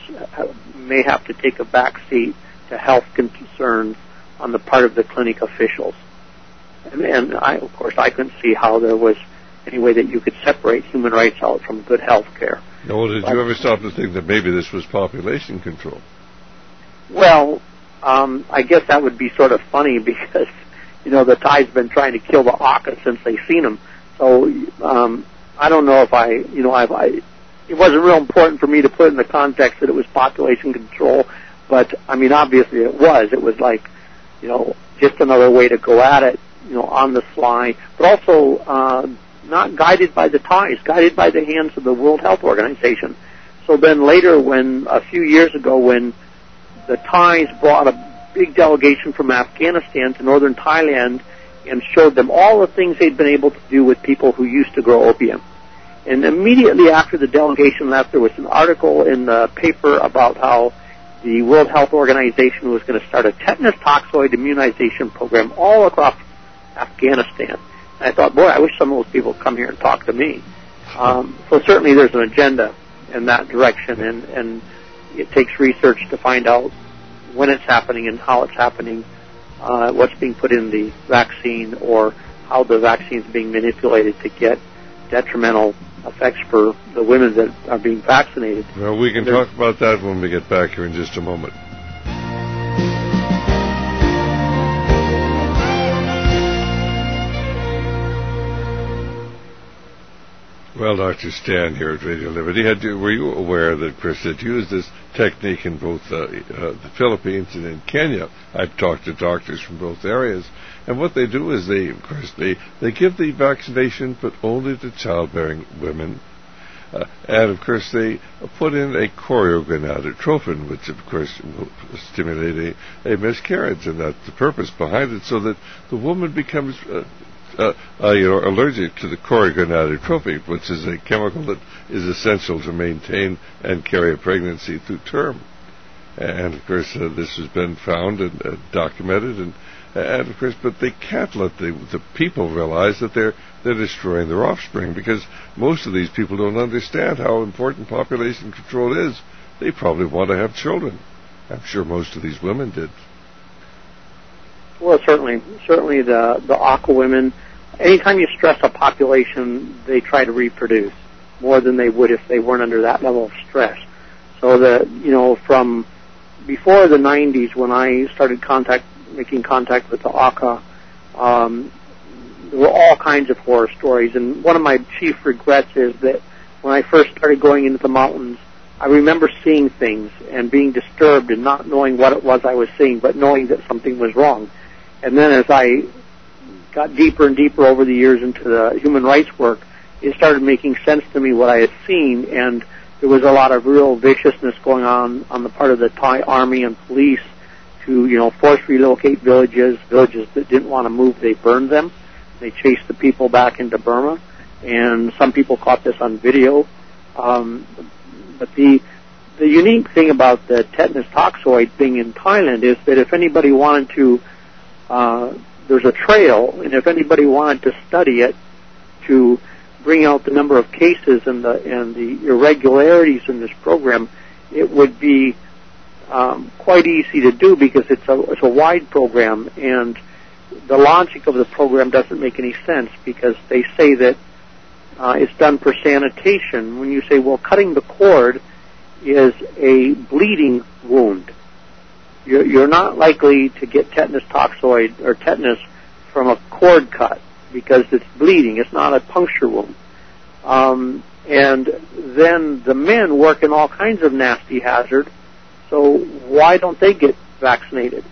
may have to take a back seat to health concerns on the part of the clinic officials. And, and I, of course, I couldn't see how there was any way that you could separate human rights out from good health care. No, well, did but, you ever stop to think that maybe this was population control? Well, um, I guess that would be sort of funny because, you know, the Thais have been trying to kill the Aka since they've seen them. So um, I don't know if I, you know, I've, I, it wasn't real important for me to put in the context that it was population control, but, I mean, obviously it was. It was like, you know, just another way to go at it, you know, on the fly, but also uh, not guided by the Thais, guided by the hands of the World Health Organization. So then later, when a few years ago, when the Thais brought a big delegation from Afghanistan to northern Thailand and showed them all the things they'd been able to do with people who used to grow opium. And immediately after the delegation left, there was an article in the paper about how the World Health Organization was going to start a tetanus toxoid immunization program all across Afghanistan. And I thought, boy, I wish some of those people would come here and talk to me. Um, so certainly there's an agenda in that direction, and, and it takes research to find out when it's happening and how it's happening, uh, what's being put in the vaccine, or how the vaccine is being manipulated to get detrimental effects for the women that are being vaccinated. Well, we can There's, talk about that when we get back here in just a moment. Well, Doctor Stan here at Radio Liberty, had you, were you aware that Chris had used this technique in both uh, uh, the Philippines and in Kenya? I've talked to doctors from both areas, and what they do is they, of course, they, they give the vaccination, but only to childbearing women. Uh, and, of course, they put in a choriogonadotropin, which, of course, will stimulate a, a miscarriage, and that's the purpose behind it, so that the woman becomes uh, uh, uh, you know, allergic to the choriogonadotropin, which is a chemical that is essential to maintain and carry a pregnancy through term. And, of course, uh, this has been found and uh, documented, and, and, of course, but they can't let the, the people realize that they're they're destroying their offspring, because most of these people don't understand how important population control is. They probably want to have children. I'm sure most of these women did. Well, certainly, certainly the the Aka women, anytime you stress a population, they try to reproduce more than they would if they weren't under that level of stress. So the, you know, from before the nineties, when I started contact, making contact with the Aka, um, there were all kinds of horror stories. And one of my chief regrets is that when I first started going into the mountains, I remember seeing things and being disturbed and not knowing what it was I was seeing, but knowing that something was wrong. And then as I got deeper and deeper over the years into the human rights work, it started making sense to me what I had seen, and there was a lot of real viciousness going on on the part of the Thai army and police to, you know, force relocate villages. Villages that didn't want to move, they burned them. They chased the people back into Burma, and some people caught this on video. Um, but the the unique thing about the tetanus toxoid being in Thailand is that if anybody wanted to, uh, there's a trail, and if anybody wanted to study it to bring out the number of cases and the and the irregularities in this program, it would be um, quite easy to do, because it's a it's a wide program, and the logic of the program doesn't make any sense, because they say that uh, it's done for sanitation. When you say, well, cutting the cord is a bleeding wound, you're, you're not likely to get tetanus toxoid or tetanus from a cord cut, because it's bleeding. It's not a puncture wound. Um, and then the men work in all kinds of nasty hazard, so why don't they get vaccinated?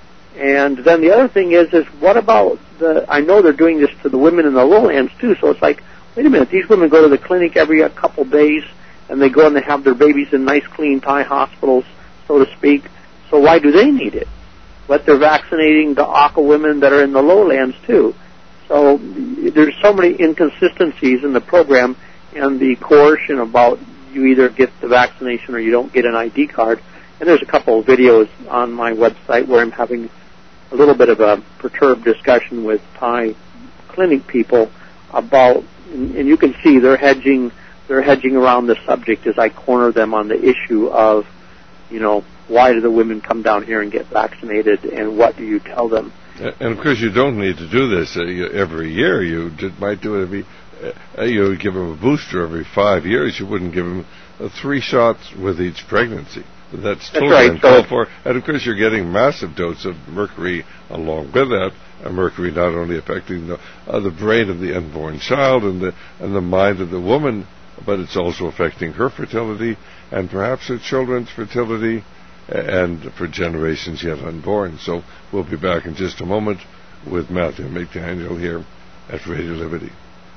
And then the other thing is, is what about the, I know they're doing this to the women in the lowlands too, so it's like, wait a minute, these women go to the clinic every a couple days, and they go and they have their babies in nice, clean Thai hospitals, so to speak, so why do they need it? But they're vaccinating the Aka women that are in the lowlands too. So there's so many inconsistencies in the program, and the coercion about you either get the vaccination or you don't get an I D card. And there's a couple of videos on my website where I'm having a little bit of a perturbed discussion with Thai clinic people about, and you can see they're hedging, they're hedging around the subject as I corner them on the issue of, you know, why do the women come down here and get vaccinated, and what do you tell them? And of course, you don't need to do this uh, every year. You did, might do it every. Uh, you would give them a booster every five years. You wouldn't give them uh, three shots with each pregnancy. That's totally right. uncalled for. And of course, you're getting massive doses of mercury along with that. uh, mercury not only affecting the, uh, the brain of the unborn child and the, and the mind of the woman, but it's also affecting her fertility and perhaps her children's fertility and for generations yet unborn. So we'll be back in just a moment with Matthew McDaniel here at Radio Liberty.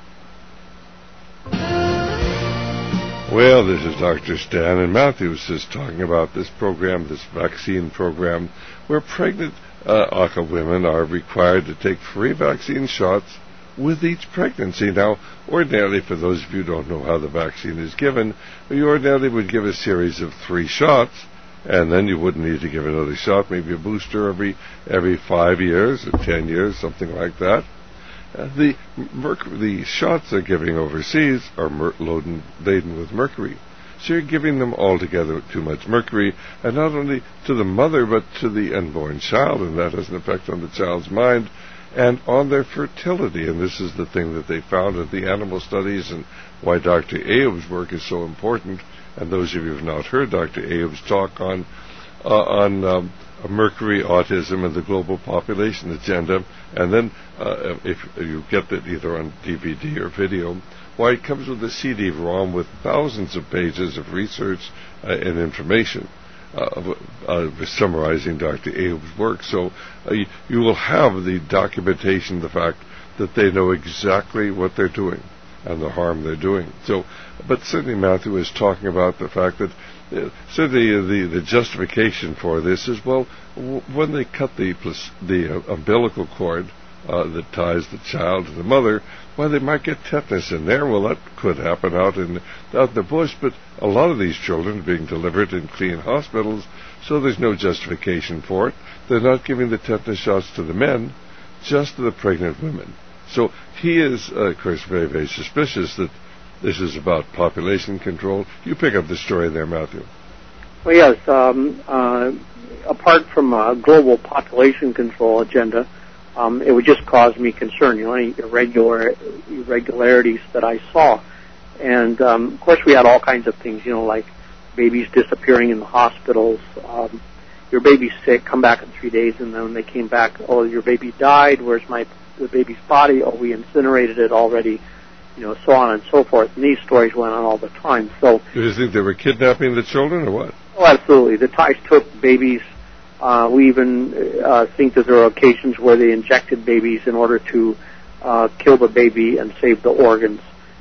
Well, this is Doctor Stan, and Matthews is talking about this program, this vaccine program, where pregnant uh, A C A women are required to take free vaccine shots with each pregnancy. Now, ordinarily, for those of you who don't know how the vaccine is given, you ordinarily would give a series of three shots, and then you wouldn't need to give another shot, maybe a booster every every five years or ten years, something like that. Uh, the merc- the shots they're giving overseas are mer- loaded, laden with mercury. So you're giving them altogether too much mercury, and not only to the mother, but to the unborn child, and that has an effect on the child's mind and on their fertility. And this is the thing that they found in the animal studies, and why Doctor Ayob's work is so important. And those of you who have not heard Doctor Ayob's talk on uh, on um, mercury, autism, and the global population agenda, and then uh, if you get that either on D V D or video, why it comes with a C D ROM with thousands of pages of research uh, and information uh, uh, summarizing Doctor Ayob's work. So uh, you, you will have the documentation, the fact that they know exactly what they're doing and the harm they're doing. So, but certainly Matthew is talking about the fact that uh, certainly uh, the, the justification for this is, well, w- when they cut the the uh, umbilical cord uh, that ties the child to the mother, well, they might get tetanus in there. Well, that could happen out in, out in the bush, but a lot of these children are being delivered in clean hospitals, so there's no justification for it. They're not giving the tetanus shots to the men, just to the pregnant women. So he is, uh, of course, very, very suspicious that this is about population control. You pick up the story there, Matthew. Well, yes. Um, uh, apart from a global population control agenda, um, it would just cause me concern, you know, any irregular, irregularities that I saw. And, um, of course, we had all kinds of things, you know, like babies disappearing in the hospitals. Um, your baby's sick, come back in three days, and then when they came back, oh, your baby died, where's my the baby's body? Oh, we incinerated it already, you know, so on and so forth. And these stories went on all the time. So, do you think they were kidnapping the children, or what? Oh, absolutely. The Thais took babies. Uh, we even uh, think that there are occasions where they injected babies in order to uh, kill the baby and save the organs.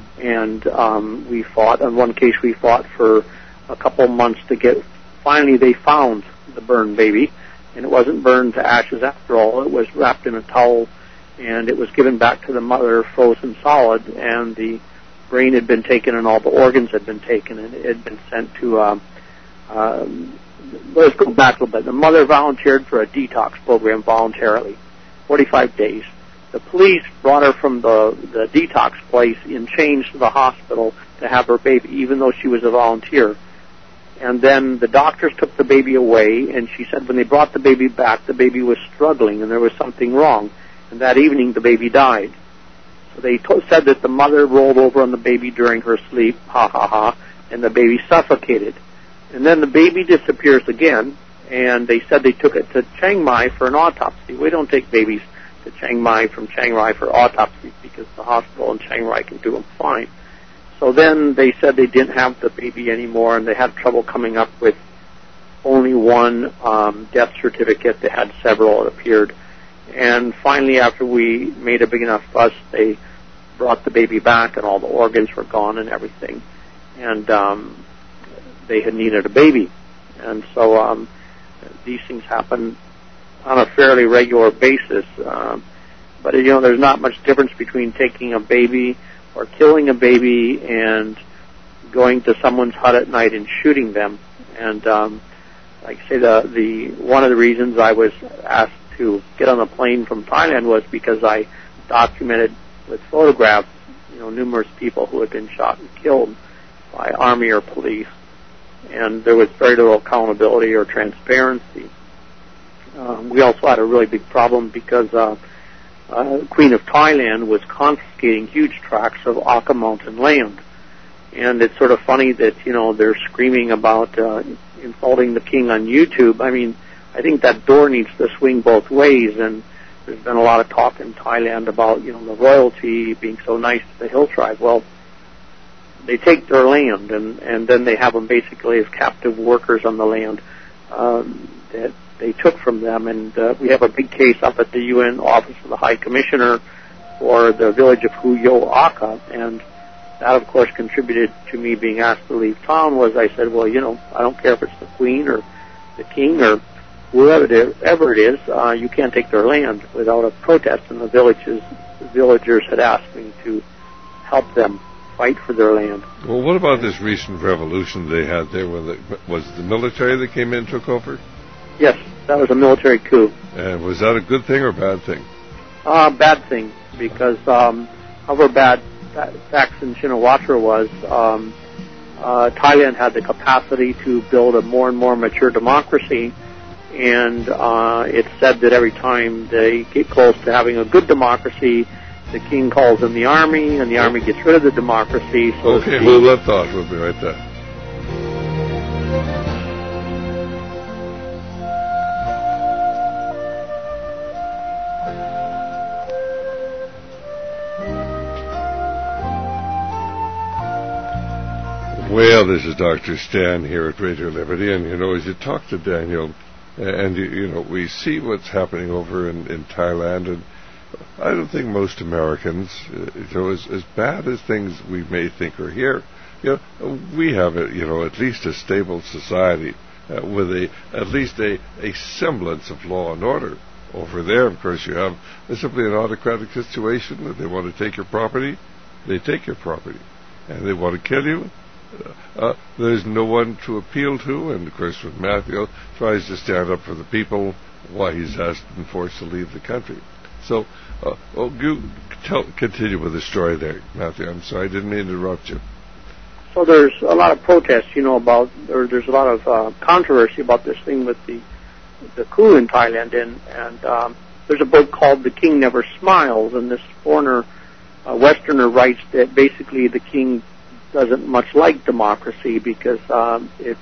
And um, we fought. In one case, we fought for a couple months to get. Finally, they found the burned baby, and it wasn't burned to ashes after all. It was wrapped in a towel, and it was given back to the mother frozen solid, and the brain had been taken and all the organs had been taken, and it had been sent to, um, um, let's go back a little bit. The mother volunteered for a detox program voluntarily, forty-five days. The police brought her from the, the detox place in chains to the hospital to have her baby, even though she was a volunteer. And then the doctors took the baby away, and she said when they brought the baby back, the baby was struggling and there was something wrong. And that evening, the baby died. So they to- said that the mother rolled over on the baby during her sleep, ha ha ha, and the baby suffocated. And then the baby disappears again, and they said they took it to Chiang Mai for an autopsy. We don't take babies to Chiang Mai from Chiang Rai for autopsies because the hospital in Chiang Rai can do them fine. So then they said they didn't have the baby anymore, and they had trouble coming up with only one um, death certificate. They had several, it appeared. And finally, after we made a big enough fuss, they brought the baby back, and all the organs were gone and everything. And um, they had needed a baby. And so um, these things happen on a fairly regular basis. Um, but, you know, there's not much difference between taking a baby or killing a baby and going to someone's hut at night and shooting them. And um, like I say, the, the one of the reasons I was asked to get on a plane from Thailand was because I documented with photographs, you know, numerous people who had been shot and killed by army or police, and there was very little accountability or transparency. Um, we also had a really big problem because uh, uh, Queen of Thailand was confiscating huge tracts of Aka Mountain land, and it's sort of funny that, you know, they're screaming about uh, insulting the king on YouTube. I mean, I think that door needs to swing both ways, and there's been a lot of talk in Thailand about, you know, the royalty being so nice to the hill tribe. Well, they take their land, and, and then they have them basically as captive workers on the land um, that they took from them. And uh, we have a big case up at the U N Office of the High Commissioner for the village of Huyo Aka, and that, of course, contributed to me being asked to leave town. Was I said, well, you know, I don't care if it's the Queen or the King or whoever it is, ever it is, uh, you can't take their land without a protest. And the villages, the villagers had asked me to help them fight for their land. Well, what about this recent revolution they had there? When the, was it the military that came in and took over? Yes, that was a military coup. And was that a good thing or a bad thing? Uh, bad thing, because um, however bad Thaksin Shinawatra was, um, uh, Thailand had the capacity to build a more and more mature democracy, and uh, it's said that every time they get close to having a good democracy, the king calls in the army, and the army gets rid of the democracy. So okay, hold that thought. We'll be right there. Well, this is Doctor Stan here at Radio Liberty, and, you know, as you talk to Daniel, and, you, you know, we see what's happening over in, in Thailand, and I don't think most Americans, uh, you know, as, as bad as things we may think or hear, you know, we have, a, you know, at least a stable society uh, with a at least a, a semblance of law and order. Over there, of course, you have simply an autocratic situation. That they want to take your property, they take your property, and they want to kill you. Uh, there's no one to appeal to, and of course, when Matthew tries to stand up for the people, why he's asked and forced to leave the country. So, uh, well, you tell, continue with the story there, Matthew. I'm sorry, I didn't mean to interrupt you. So there's a lot of protests, you know, about, or there's a lot of uh, controversy about this thing with the the coup in Thailand, and and um, there's a book called The King Never Smiles, and this foreigner, uh, Westerner, writes that basically the king doesn't much like democracy because um, it,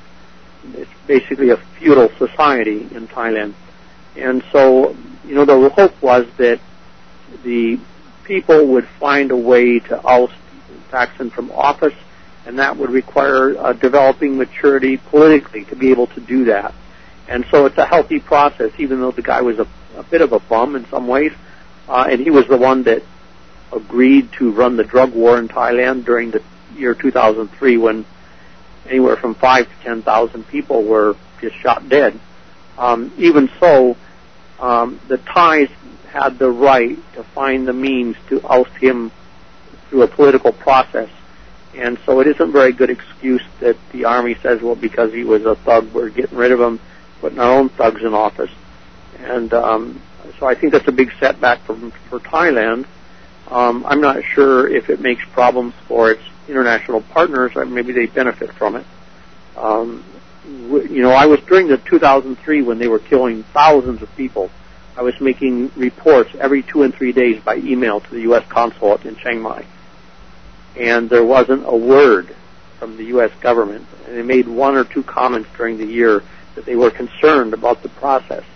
it's basically a feudal society in Thailand. And so, you know, the hope was that the people would find a way to oust Thaksin from office, and that would require uh, developing maturity politically to be able to do that. And so it's a healthy process, even though the guy was a, a bit of a bum in some ways, uh, and he was the one that agreed to run the drug war in Thailand during the year two thousand three, when anywhere from five to ten thousand people were just shot dead. Um, even so, um, the Thais had the right to find the means to oust him through a political process. And so it isn't a very good excuse that the army says, well, because he was a thug, we're getting rid of him, putting our own thugs in office. And um, so I think that's a big setback for, for Thailand. Um, I'm not sure if it makes problems for its international partners, or maybe they benefit from it. Um, you know, I was during the two thousand three when they were killing thousands of people. I was making reports every two and three days by email to the U S consulate in Chiang Mai, and there wasn't a word from the U S government. And they made one or two comments during the year that they were concerned about the process.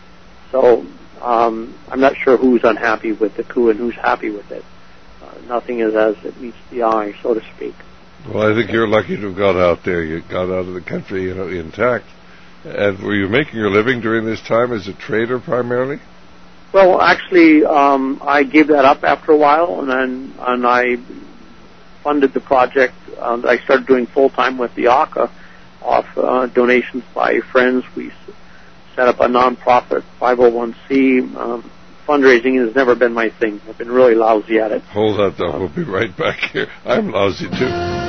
So um, I'm not sure who's unhappy with the coup and who's happy with it. Uh, nothing is as it meets the eye, so to speak. Well, I think you're lucky to have got out there. You got out of the country, you know, intact. And were you making your living during this time as a trader primarily? Well, actually, um, I gave that up after a while, and then and I funded the project uh, that I started doing full time with the A C A off uh, donations by friends. We set up a nonprofit five oh one c. Um, fundraising has never been my thing. I've been really lousy at it. Hold that though. We'll be right back here. I'm lousy too.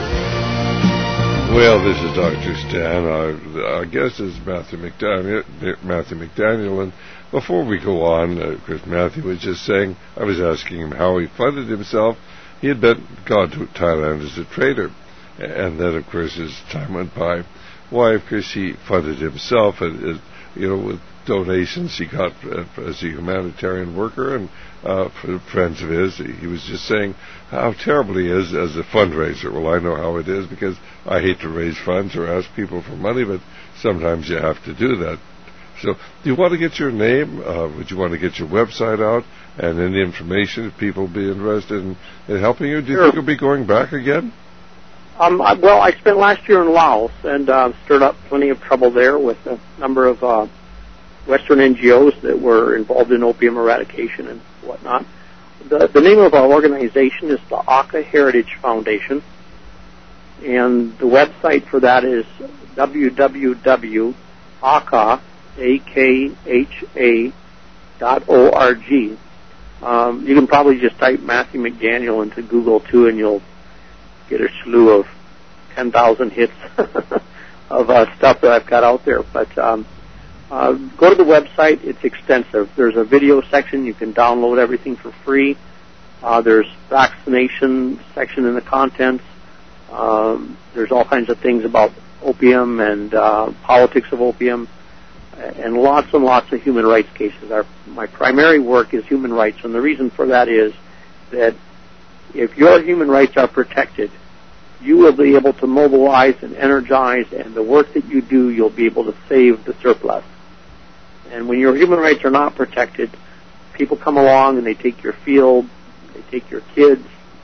Well, this is Doctor Stan. Our, our guest is Matthew McDaniel, Matthew McDaniel. And before we go on, uh, Chris Matthew was just saying, I was asking him how he funded himself. He had been gone to Thailand as a trader. And then, of course, as time went by, why, of course, he funded himself, and, uh, you know, with donations he got uh, as a humanitarian worker and uh, for friends of his. He was just saying how terrible he is as a fundraiser. Well, I know how it is because I hate to raise funds or ask people for money, but sometimes you have to do that. So, do you want to get your name? Uh, would you want to get your website out and any information if people be interested in, in helping you? Do you Sure. think you'll be going back again? Um, I, well, I spent last year in Laos and uh, stirred up plenty of trouble there with a number of uh, Western N G Os that were involved in opium eradication and whatnot. The, the name of our organization is the Aka Heritage Foundation, and the website for that is w w w dot aka dot org. Um, you can probably just type Matthew McDaniel into Google too, and you'll get a slew of ten thousand hits of uh, stuff that I've got out there. But um, uh, go to the website. It's extensive. There's a video section. You can download everything for free. Uh, there's vaccination section in the contents. Um, there's all kinds of things about opium and uh, politics of opium, and lots and lots of human rights cases. Our, my primary work is human rights, and the reason for that is that if your human rights are protected, you will be able to mobilize and energize, and the work that you do, you'll be able to save the surplus. And when your human rights are not protected, people come along and they take your field, they take your kids,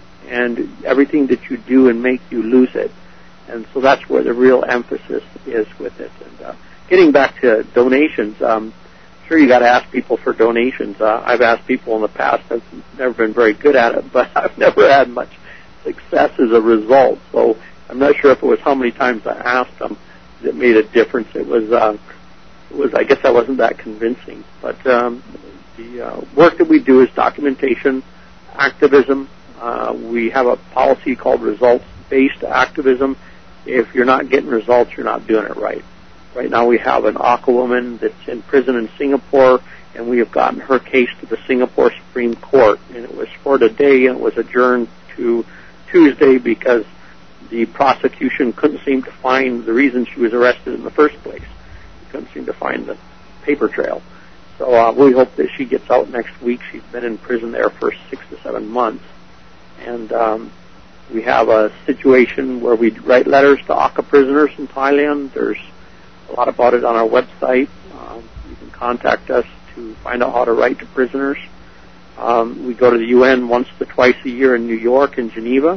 and everything that you do and make, you lose it. And so that's where the real emphasis is with it. And uh, getting back to donations, um, sure you got to ask people for donations. Uh, I've asked people in the past. I've never been very good at it, but I've never had much success as a result. So I'm not sure if it was how many times I asked them that made a difference. It was, uh, it was. I guess I wasn't that convincing. But um, the uh, work that we do is documentation, activism. Uh, we have a policy called results-based activism. If you're not getting results, you're not doing it right. Right now we have an Aka woman that's in prison in Singapore, and we have gotten her case to the Singapore Supreme Court. And it was for today, and it was adjourned to Tuesday because the prosecution couldn't seem to find the reason she was arrested in the first place. They couldn't seem to find the paper trail. So uh, we hope that she gets out next week. She's been in prison there for six to seven months. And um, we have a situation where we write letters to Aka prisoners in Thailand. There's a lot about it on our website. Um, you can contact us to find out how to write to prisoners. Um, we go to the U N once to twice a year in New York and Geneva.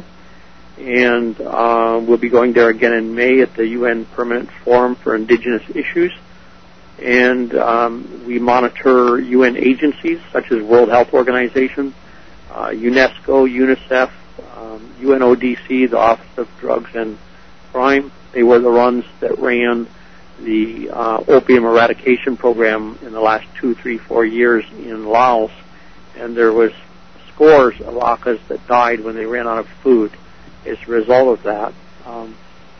And uh, we'll be going there again in May at the U N Permanent Forum for Indigenous Issues. And um, we monitor U N agencies such as World Health Organization, uh, UNESCO, UNICEF, um, U N O D C, the Office of Drugs and Crime. They were the ones that ran the uh, opium eradication program in the last two, three, four years in Laos. And there was scores of Akas that died when they ran out of food as a result of that. Um,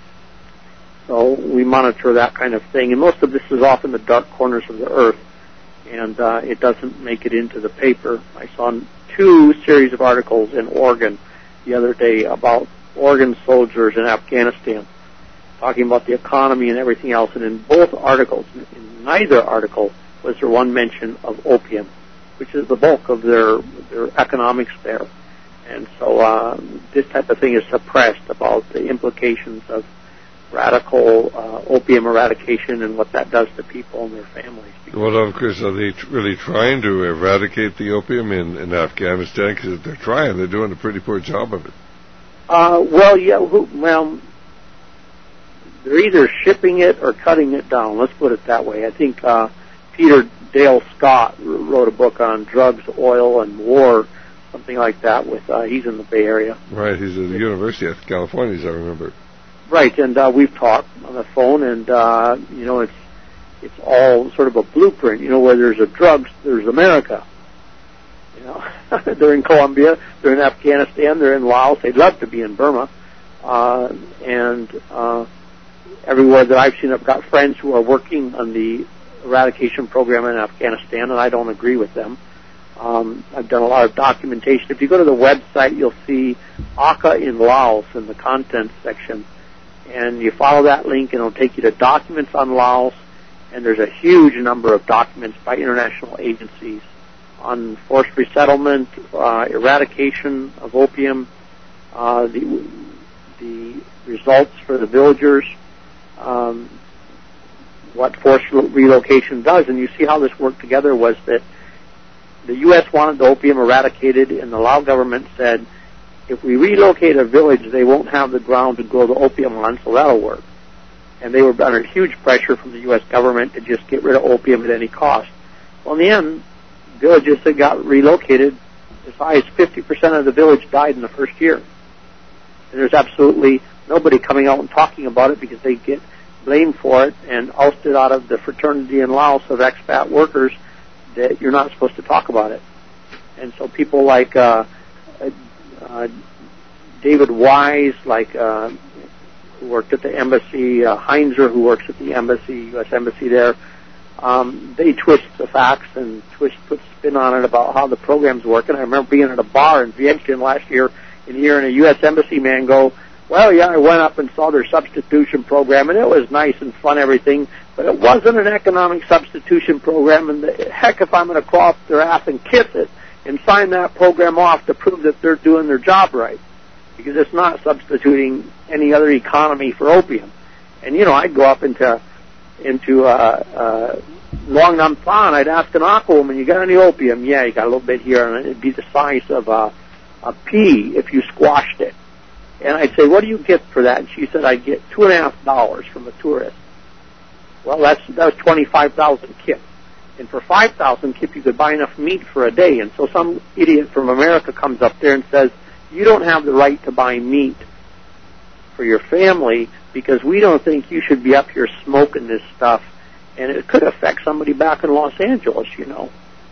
so we monitor that kind of thing. And most of this is off in the dark corners of the earth, and uh, it doesn't make it into the paper. I saw two series of articles in Oregon the other day about Oregon soldiers in Afghanistan, talking about the economy and everything else. And in both articles, in neither article was there one mention of opium, which is the bulk of their their economics there. And so uh, this type of thing is suppressed about the implications of radical uh, opium eradication and what that does to people and their families. Well, of course, are they t- really trying to eradicate the opium in, in Afghanistan? Because if they're trying, they're doing a pretty poor job of it. Uh, well, yeah, who, well, they're either shipping it or cutting it down. Let's put it that way. I think uh, Peter Dale Scott wrote a book on drugs, oil, and war, something like that. With uh, he's in the Bay Area. Right, he's at the University of California, as I remember. Right, and uh, we've talked on the phone, and uh, you know, it's it's all sort of a blueprint. You know, where there's a drugs, there's America. You know, they're in Colombia, they're in Afghanistan, they're in Laos. They'd love to be in Burma, uh, and uh, everywhere that I've seen, I've got friends who are working on the eradication program in Afghanistan, and I don't agree with them. Um, I've done a lot of documentation. If you go to the website, you'll see Aka in Laos in the contents section. And you follow that link, and it'll take you to documents on Laos. And there's a huge number of documents by international agencies on forced resettlement, uh, eradication of opium, uh, the, the results for the villagers, um, what forced relocation does. And you see how this worked together was that the U S wanted the opium eradicated, and the Lao government said, if we relocate a village, they won't have the ground to grow the opium on, so that'll work. And they were under huge pressure from the U S government to just get rid of opium at any cost. Well, in the end, villages that got relocated, as high as fifty percent of the village died in the first year. And there's absolutely nobody coming out and talking about it because they get blamed for it and ousted out of the fraternity in Laos of expat workers that you're not supposed to talk about it. And so people like uh, uh, David Wise, like uh, who worked at the embassy, uh, Heinzer, who works at the embassy, U S embassy there, um, they twist the facts and twist, put spin on it about how the program's working. I remember being at a bar in Vientiane last year and hearing a U S embassy man go, well, yeah, I went up and saw their substitution program, and it was nice and fun, everything, but it wasn't an economic substitution program, and the, heck if I'm going to crawl up their ass and kiss it and sign that program off to prove that they're doing their job right, because it's not substituting any other economy for opium. And, you know, I'd go up into into uh, uh, Luang Nam Phan, I'd ask an aqua woman, you got any opium? Yeah, you got a little bit here, and it'd be the size of a, a pea if you squashed it. And I'd say, what do you get for that? And she said, I'd get two and a half dollars from a tourist. Well, that's that was twenty-five thousand kip. And for five thousand kip, you could buy enough meat for a day. And so some idiot from America comes up there and says, you don't have the right to buy meat for your family because we don't think you should be up here smoking this stuff. And it could affect somebody back in Los Angeles, you know.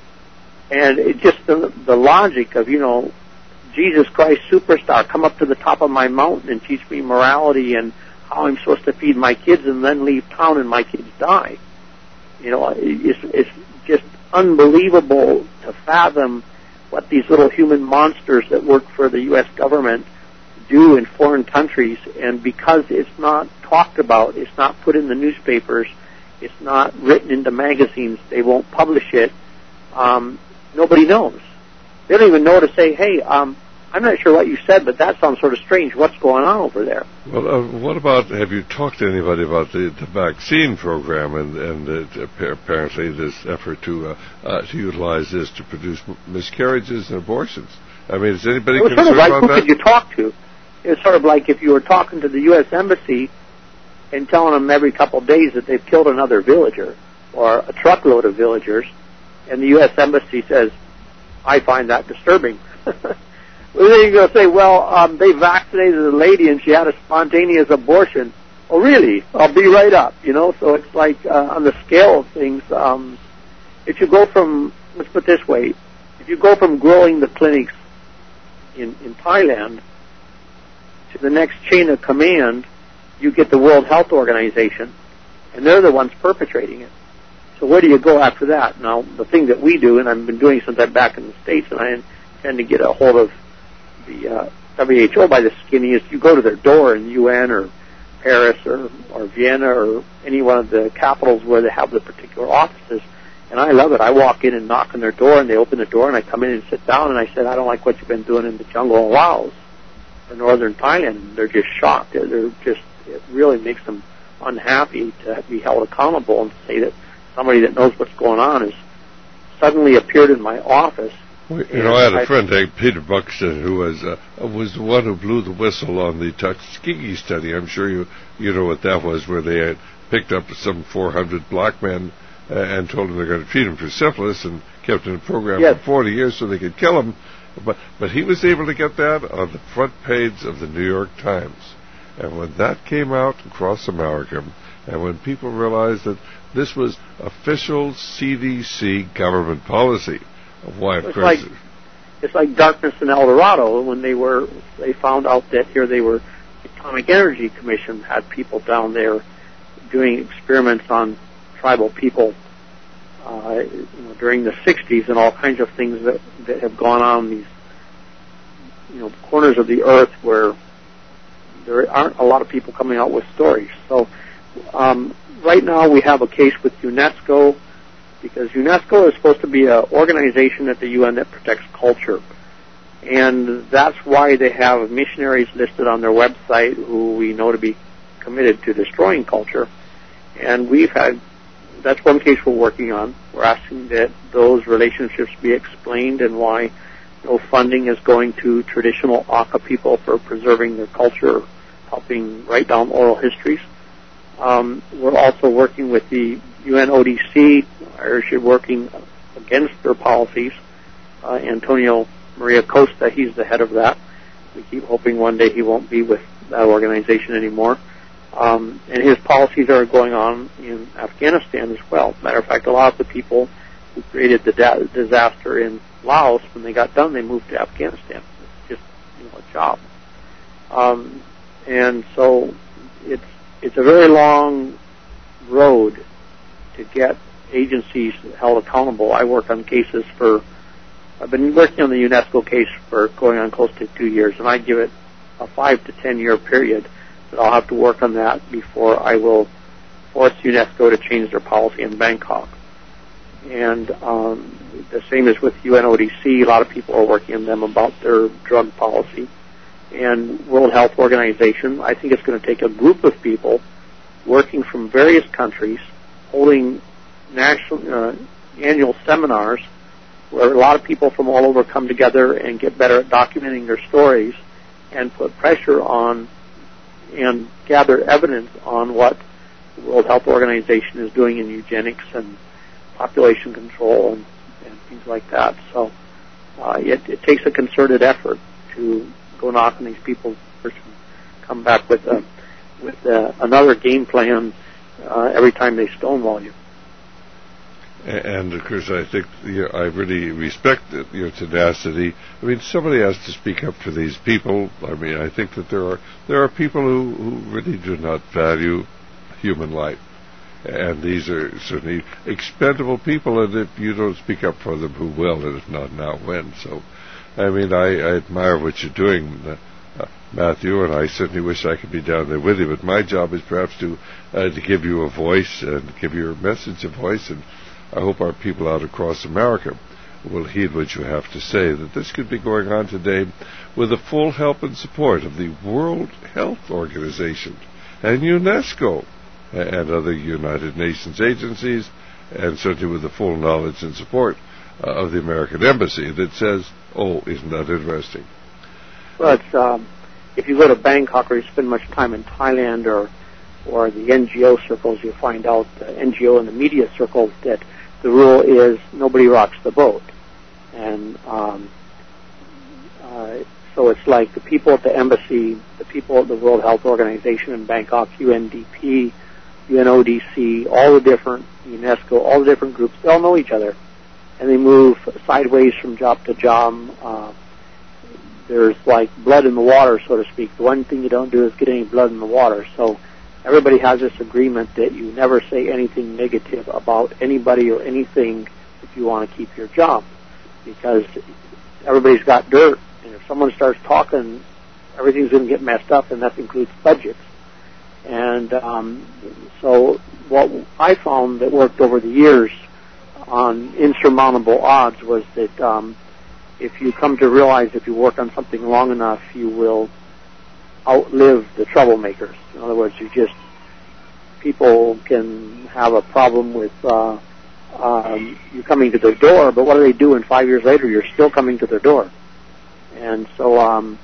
And it just, the, the logic of, you know, Jesus Christ superstar, come up to the top of my mountain and teach me morality and how I'm supposed to feed my kids and then leave town and my kids die. You know, it's, it's just unbelievable to fathom what these little human monsters that work for the U S government do in foreign countries. And because it's not talked about, it's not put in the newspapers, it's not written into magazines, they won't publish it, um, nobody knows. They don't even know to say, hey, um, I'm not sure what you said, but that sounds sort of strange. What's going on over there? Well, uh, what about, have you talked to anybody about the, the vaccine program and, and uh, apparently this effort to uh, uh, to utilize this to produce miscarriages and abortions? I mean, is anybody concerned about that? It was sort of like, who could you talk to? It's sort of like if you were talking to the U S embassy and telling them every couple of days that they've killed another villager or a truckload of villagers, and the U S embassy says, I find that disturbing. Well, then you're going to say, well, um, they vaccinated a lady and she had a spontaneous abortion. Oh, really? I'll be right up, you know? So it's like uh, on the scale of things, um, if you go from, let's put it this way, if you go from growing the clinics in, in Thailand to the next chain of command, you get the World Health Organization, and they're the ones perpetrating it. So where do you go after that? Now, the thing that we do, and I've been doing since I'm back in the States, and I intend to get a hold of the uh, W H O by the skinny, is you go to their door in U N or Paris or, or Vienna or any one of the capitals where they have the particular offices, and I love it. I walk in and knock on their door, and they open the door, and I come in and sit down, and I said, I don't like what you've been doing in the jungle of Laos or northern Thailand. And they're just shocked. They're, they're just, it really makes them unhappy to be held accountable and to say that somebody that knows what's going on has suddenly appeared in my office. Well, you know, I had a friend named Peter Buxton who was uh, was the one who blew the whistle on the Tuskegee study. I'm sure you you know what that was, where they had picked up some four hundred black men uh, and told them they're going to treat them for syphilis and kept in a program yes. for forty years so they could kill them. But but he was able to get that on the front page of the New York Times. And when that came out across America, and when people realized that this was official C D C government policy of why, of it's course, like it's like darkness in El Dorado when they were they found out that here they were the Atomic Energy Commission had people down there doing experiments on tribal people uh, you know, during the sixties and all kinds of things that that have gone on in these you know corners of the earth where there aren't a lot of people coming out with stories. So um, right now we have a case with UNESCO, because UNESCO is supposed to be an organization at the U N that protects culture. And that's why they have missionaries listed on their website who we know to be committed to destroying culture. And we've had that's one case we're working on. We're asking that those relationships be explained and why no funding is going to traditional Aka people for preserving their culture, helping write down oral histories. Um, we're also working with the U N O D C, Irish are working against their policies. Uh, Antonio Maria Costa, he's the head of that. We keep hoping one day he won't be with that organization anymore. Um, and his policies are going on in Afghanistan as well. Matter of fact, a lot of the people who created the da- disaster in Laos, when they got done, they moved to Afghanistan. It's just, you know, a job. Um, and so it's it's a very long road to get agencies held accountable. I work on cases for, I've been working on the UNESCO case for going on close to two years, and I give it a five to ten year period that I'll have to work on that before I will force UNESCO to change their policy in Bangkok. And um, the same is with U N O D C. A lot of people are working on them about their drug policy. And World Health Organization, I think it's going to take a group of people working from various countries, holding national uh, annual seminars where a lot of people from all over come together and get better at documenting their stories and put pressure on and gather evidence on what the World Health Organization is doing in eugenics and population control and, and things like that. So uh, it, it takes a concerted effort to go knock on these people's doors and come back with a, with a, another game plan uh, every time they stonewall you. And, of course, I think you know, I really respect your tenacity. I mean, somebody has to speak up for these people. I mean, I think that there are there are people who, who really do not value human life. And these are certainly expendable people, and if you don't speak up for them, who will? And if not now, when? So, I mean, I, I admire what you're doing, uh, uh, Matthew, and I certainly wish I could be down there with you. But my job is perhaps to uh, to give you a voice and give your message a voice, and I hope our people out across America will heed what you have to say, that this could be going on today with the full help and support of the World Health Organization and UNESCO and other United Nations agencies, and certainly with the full knowledge and support uh, of the American Embassy that says, oh, isn't that interesting? Well, it's, um, if you go to Bangkok or you spend much time in Thailand or or the N G O circles, you find out, the N G O and the media circles, that the rule is nobody rocks the boat. And um, uh, so it's like the people at the embassy, the people at the World Health Organization in Bangkok, U N D P, U N O D C, all the different, UNESCO, all the different groups, they all know each other. And they move sideways from job to job. Uh, there's like blood in the water, so to speak. The one thing you don't do is get any blood in the water. So everybody has this agreement that you never say anything negative about anybody or anything if you want to keep your job, because everybody's got dirt, and if someone starts talking, everything's going to get messed up, and that includes budgets. And um, so what I found that worked over the years on insurmountable odds was that um, if you come to realize if you work on something long enough, you will outlive the troublemakers. In other words, you just, people can have a problem with uh, um, you coming to their door, but what do they do? And five years later, you're still coming to their door. And so, um,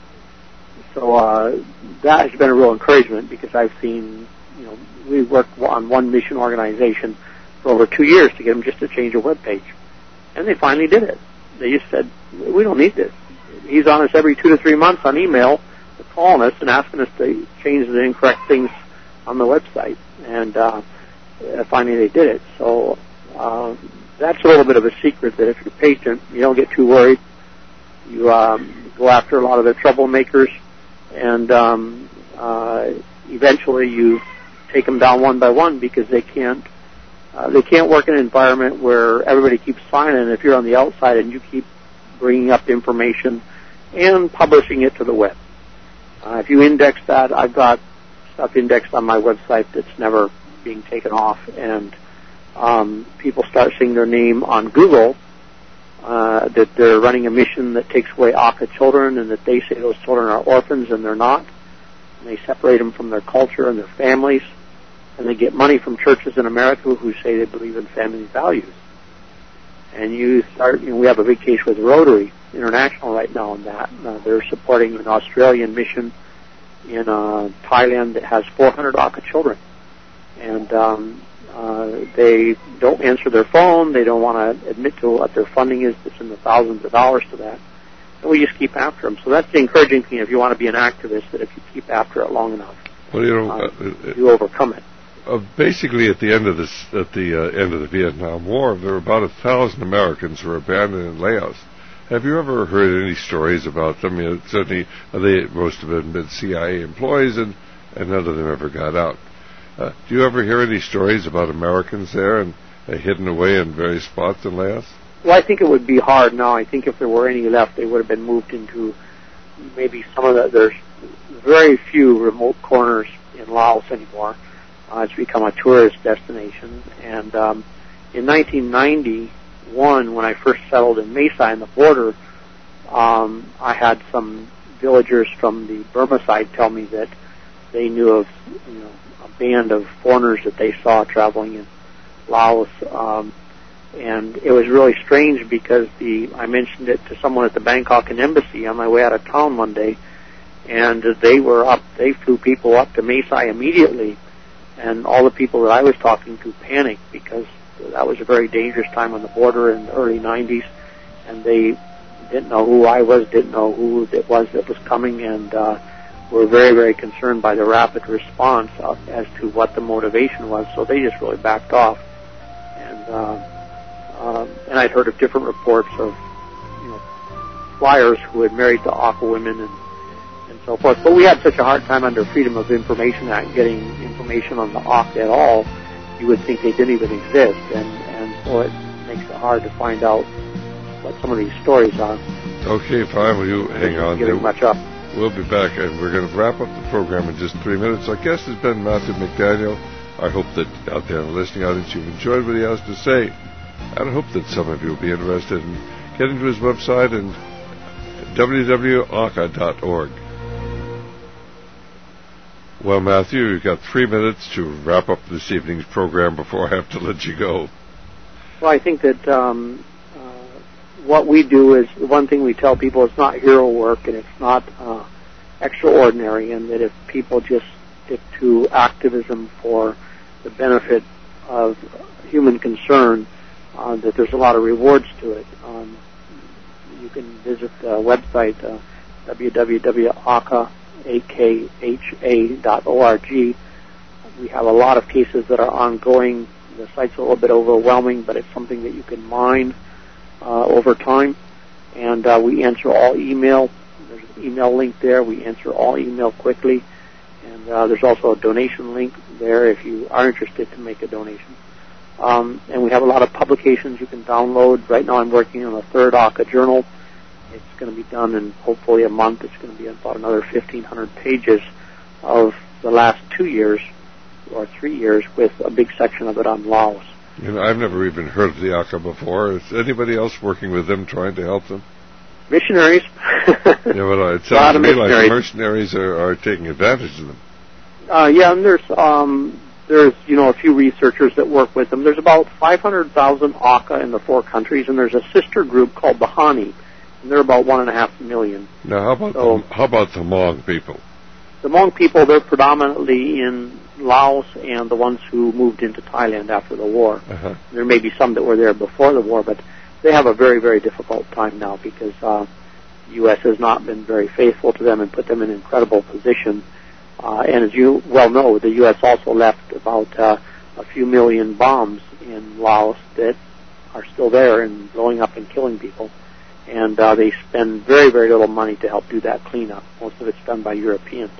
so uh, that has been a real encouragement, because I've seen, you know, we worked on one mission organization for over two years to get them just to change a web page, and they finally did it. They just said, we don't need this. He's on us every two to three months on email, calling us and asking us to change the incorrect things on the website, and uh, finally they did it. So uh, that's a little bit of a secret, that if you're patient, you don't get too worried. You um, go after a lot of the troublemakers, and um, uh, eventually you take them down one by one, because they can't uh, they can't work in an environment where everybody keeps signing if you're on the outside and you keep bringing up information and publishing it to the web. Uh, if you index that, I've got stuff indexed on my website that's never being taken off, and um, people start seeing their name on Google, uh, that they're running a mission that takes away Aka children, and that they say those children are orphans, and they're not. And they separate them from their culture and their families. and they get money from churches in America who say they believe in family values. And you start, you know, we have a big case with Rotary International right now on that. Uh, they're supporting an Australian mission in uh, Thailand that has four hundred A C A children. And um, uh, they don't answer their phone. They don't want to admit to what their funding is. It's in the thousands of dollars to that. And we just keep after them. So that's the encouraging thing if you want to be an activist, that if you keep after it long enough, well, you know, uh, uh, you overcome it. Uh, basically, at the end of this, at the uh, end of the Vietnam War, there were about a thousand Americans who were abandoned in Laos. Have you ever heard any stories about them? You know, certainly, uh, they most have been C I A employees, and, and none of them ever got out. Uh, do you ever hear any stories about Americans there and uh, hidden away in various spots in Laos? Well, I think it would be hard now. I think if there were any left, they would have been moved into maybe some of the. There's very few remote corners in Laos anymore. Uh, it's become a tourist destination. And um, in nineteen ninety-one, when I first settled in Mesa on the border, um, I had some villagers from the Burma side tell me that they knew of, you know, a band of foreigners that they saw traveling in Laos. Um, and it was really strange because the I mentioned it to someone at the Bangkokan embassy on my way out of town one day, and they were up. They flew people up to Mesa immediately. And all the people that I was talking to panicked because that was a very dangerous time on the border in the early nineties, and they didn't know who I was, didn't know who it was that was coming, and uh, were very, very concerned by the rapid response uh, as to what the motivation was. So they just really backed off. And uh, um, and I'd heard of different reports of, you know, flyers who had married the A C A women and. So forth. But we had such a hard time under Freedom of Information Act getting information on the A C A at all. You would think they didn't even exist, and, and so it makes it hard to find out what some of these stories are. Okay, fine. Will you hang on? Giving much up. We'll be back, and we're going to wrap up the program in just three minutes. Our guest has been Matthew McDaniel. I hope that out there in the listening audience you've enjoyed what he has to say, and I hope that some of you will be interested in getting to his website and w w w dot a c a dot org. Well, Matthew, you've got three minutes to wrap up this evening's program before I have to let you go. Well, I think that um, uh, what we do is, the one thing we tell people, it's not hero work and it's not uh, extraordinary, and that if people just stick to activism for the benefit of human concern, uh, that there's a lot of rewards to it. Um, you can visit the website, uh, w w w dot a k h a dot org. We have a lot of cases that are ongoing. The site's a little bit overwhelming, but it's something that you can mine uh, over time. And uh, we answer all email. There's an email link there. We answer all email quickly. And uh, there's also a donation link there if you are interested to make a donation. Um, and we have a lot of publications you can download. Right now I'm working on a third A C A journal. It's going to be done in hopefully a month. It's going to be about another fifteen hundred pages of the last two years or three years with a big section of it on Laos. You know, I've never even heard of the A C A before. Is anybody else working with them trying to help them? Missionaries. Yeah, well, it sounds to me like the mercenaries are, are taking advantage of them. Uh, yeah, and there's, um, there's, you know, a few researchers that work with them. There's about five hundred thousand A C A in the four countries, and there's a sister group called the Hani. And they're about one and a half million. Now, how about so, the, how about the Hmong people? The Hmong people, they're predominantly in Laos and the ones who moved into Thailand after the war. Uh-huh. There may be some that were there before the war, but they have a very, very difficult time now because uh, the U S has not been very faithful to them and put them in an incredible position. Uh, and as you well know, the U S also left about uh, a few million bombs in Laos that are still there and blowing up and killing people. And uh, they spend very, very little money to help do that cleanup. Most of it's done by Europeans.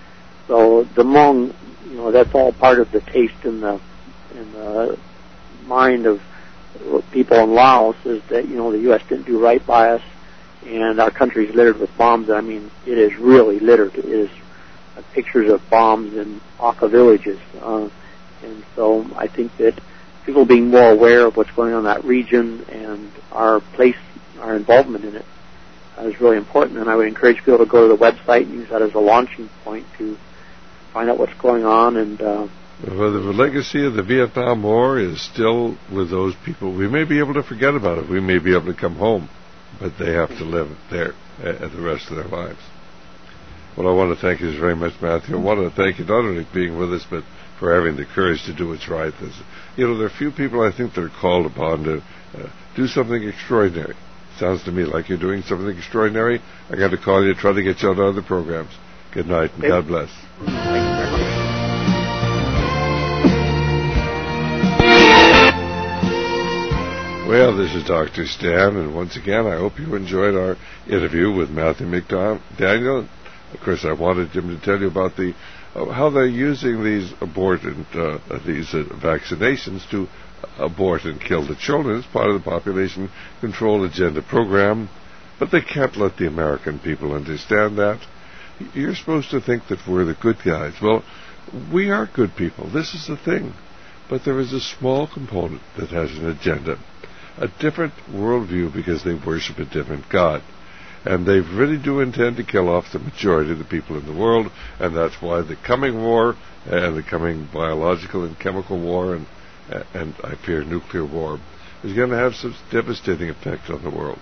So the Hmong, you know, that's all part of the taste in the in the mind of people in Laos is that, you know, the U S didn't do right by us, and our country is littered with bombs. I mean, it is really littered. It is uh, pictures of bombs in A C A villages. Uh, and so I think that people being more aware of what's going on in that region and our place, our involvement in it uh, is really important, and I would encourage people to go to the website and use that as a launching point to find out what's going on and uh, Whether the legacy of the Vietnam War is still with those people, we may be able to forget about it. We may be able to come home, but they have to live there uh, the rest of their lives. Well, I want to thank you very much, Matthew. I want to thank you not only for being with us, but for having the courage to do what's right. There's, you know, there are few people I think that are called upon to uh, do something extraordinary. Sounds to me like you're doing something extraordinary. I got to call you, try to get you on other programs. Good night, and God bless. Thank you very much. Well, this is Doctor Stan, and once again, I hope you enjoyed our interview with Matthew McDaniel. Of course, I wanted him to tell you about the uh, how they're using these aborted uh, these uh, vaccinations to abort and kill the children as part of the population control agenda program. But they can't let the American people understand that. You're supposed to think that we're the good guys. Well, we are good people. This is the thing. But there is a small component that has an agenda, a different worldview, because they worship a different God. And they really do intend to kill off the majority of the people in the world, and that's why the coming war, and the coming biological and chemical war, and, and I fear nuclear war, is going to have some devastating effect on the world.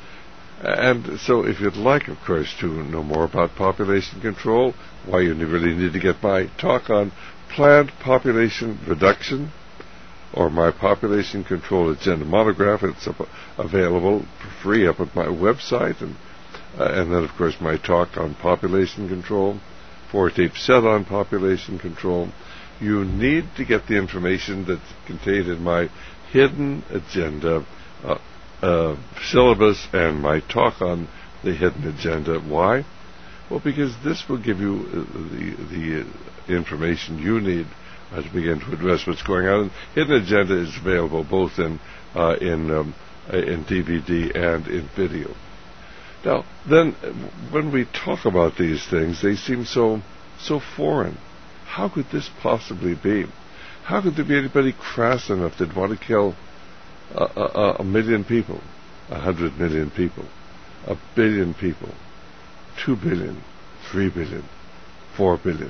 And so if you'd like, of course, to know more about population control, why you really need to get my talk on planned population reduction, or my population control agenda monograph. It's up, available for free up at my website, and uh, and then of course my talk on population control, four tape set on population control. You need to get the information that's contained in my hidden agenda uh, uh, syllabus and my talk on the hidden agenda. Why? Well, because this will give you uh, the the uh, information you need Uh, to begin to address what's going on. Hidden Agenda is available both in uh, in um, in D V D and in video. Now, then, when we talk about these things, they seem so so foreign. How could this possibly be? How could there be anybody crass enough that want to kill a, a, a million people, a hundred million people, a billion people, two billion, three billion, four billion?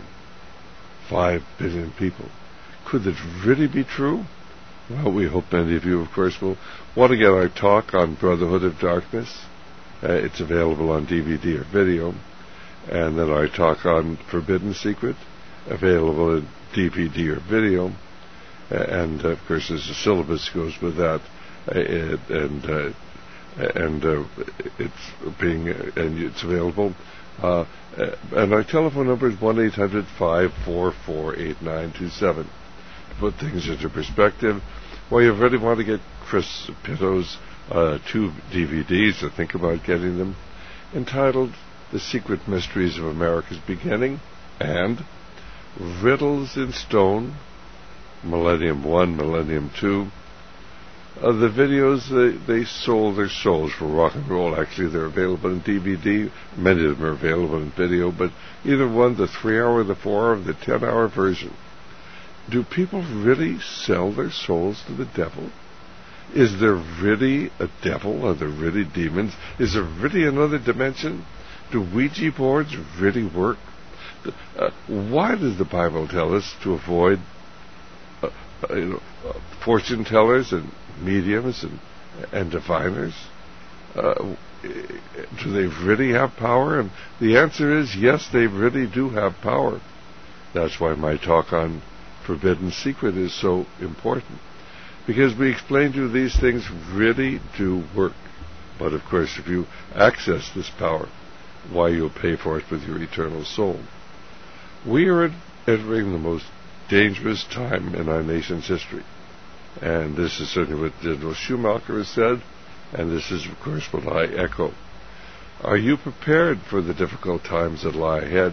Five billion people. Could it really be true? Well, we hope many of you, of course, will want to get our talk on Brotherhood of Darkness. Uh, it's available on D V D or video. And then our talk on Forbidden Secret, available in D V D or video. Uh, and, uh, of course, there's a syllabus goes with that. Uh, and uh, and uh, it's being uh, and it's available. Uh, and our telephone number is one eight hundred, five four four, eight nine two seven. To put things into perspective, well, you really want to get Chris Pitto's uh, two D V Ds, or think about getting them, entitled The Secret Mysteries of America's Beginning and Riddles in Stone, Millennium One, Millennium Two. Uh, the videos, they, they sold their souls for rock and roll. Actually, they're available in D V D. Many of them are available in video, but either one, the three-hour, the four-hour, the ten-hour version. Do people really sell their souls to the devil? Is there really a devil? Are there really demons? Is there really another dimension? Do Ouija boards really work? Uh, why does the Bible tell us to avoid uh, uh, you know, uh, fortune tellers and mediums and, and diviners? Uh, do they really have power? And the answer is yes, they really do have power. That's why my talk on Forbidden Secret is so important, because we explain to you these things really do work. But of course, if you access this power, why, you'll pay for it with your eternal soul. We are entering the most dangerous time in our nation's history. And this is certainly what General Schumacher has said, and this is, of course, what I echo. Are you prepared for the difficult times that lie ahead,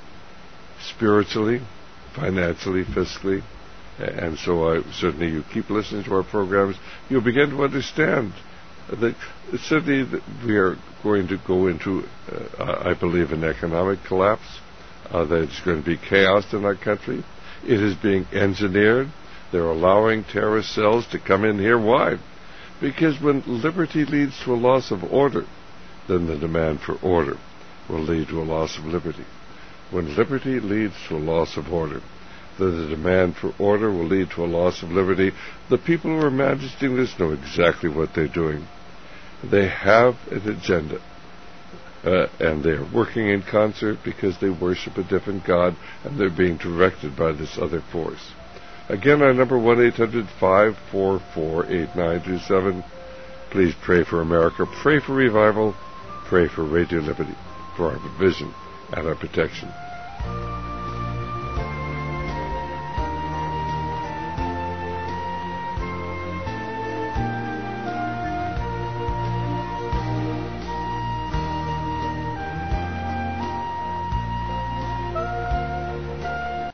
spiritually, financially, fiscally? And so I, certainly you keep listening to our programs, you'll begin to understand that certainly that we are going to go into, uh, I believe, an economic collapse, uh, that it's going to be chaos in our country. It is being engineered. They're allowing terrorist cells to come in here. Why? Because when liberty leads to a loss of order, then the demand for order will lead to a loss of liberty. When liberty leads to a loss of order, that a demand for order will lead to a loss of liberty. The people who are managing this know exactly what they're doing. They have an agenda, uh, and they're working in concert because they worship a different God, and they're being directed by this other force. Again, our number one eight hundred five four four eight nine two seven. Please pray for America, pray for revival, pray for Radio Liberty, for our provision and our protection.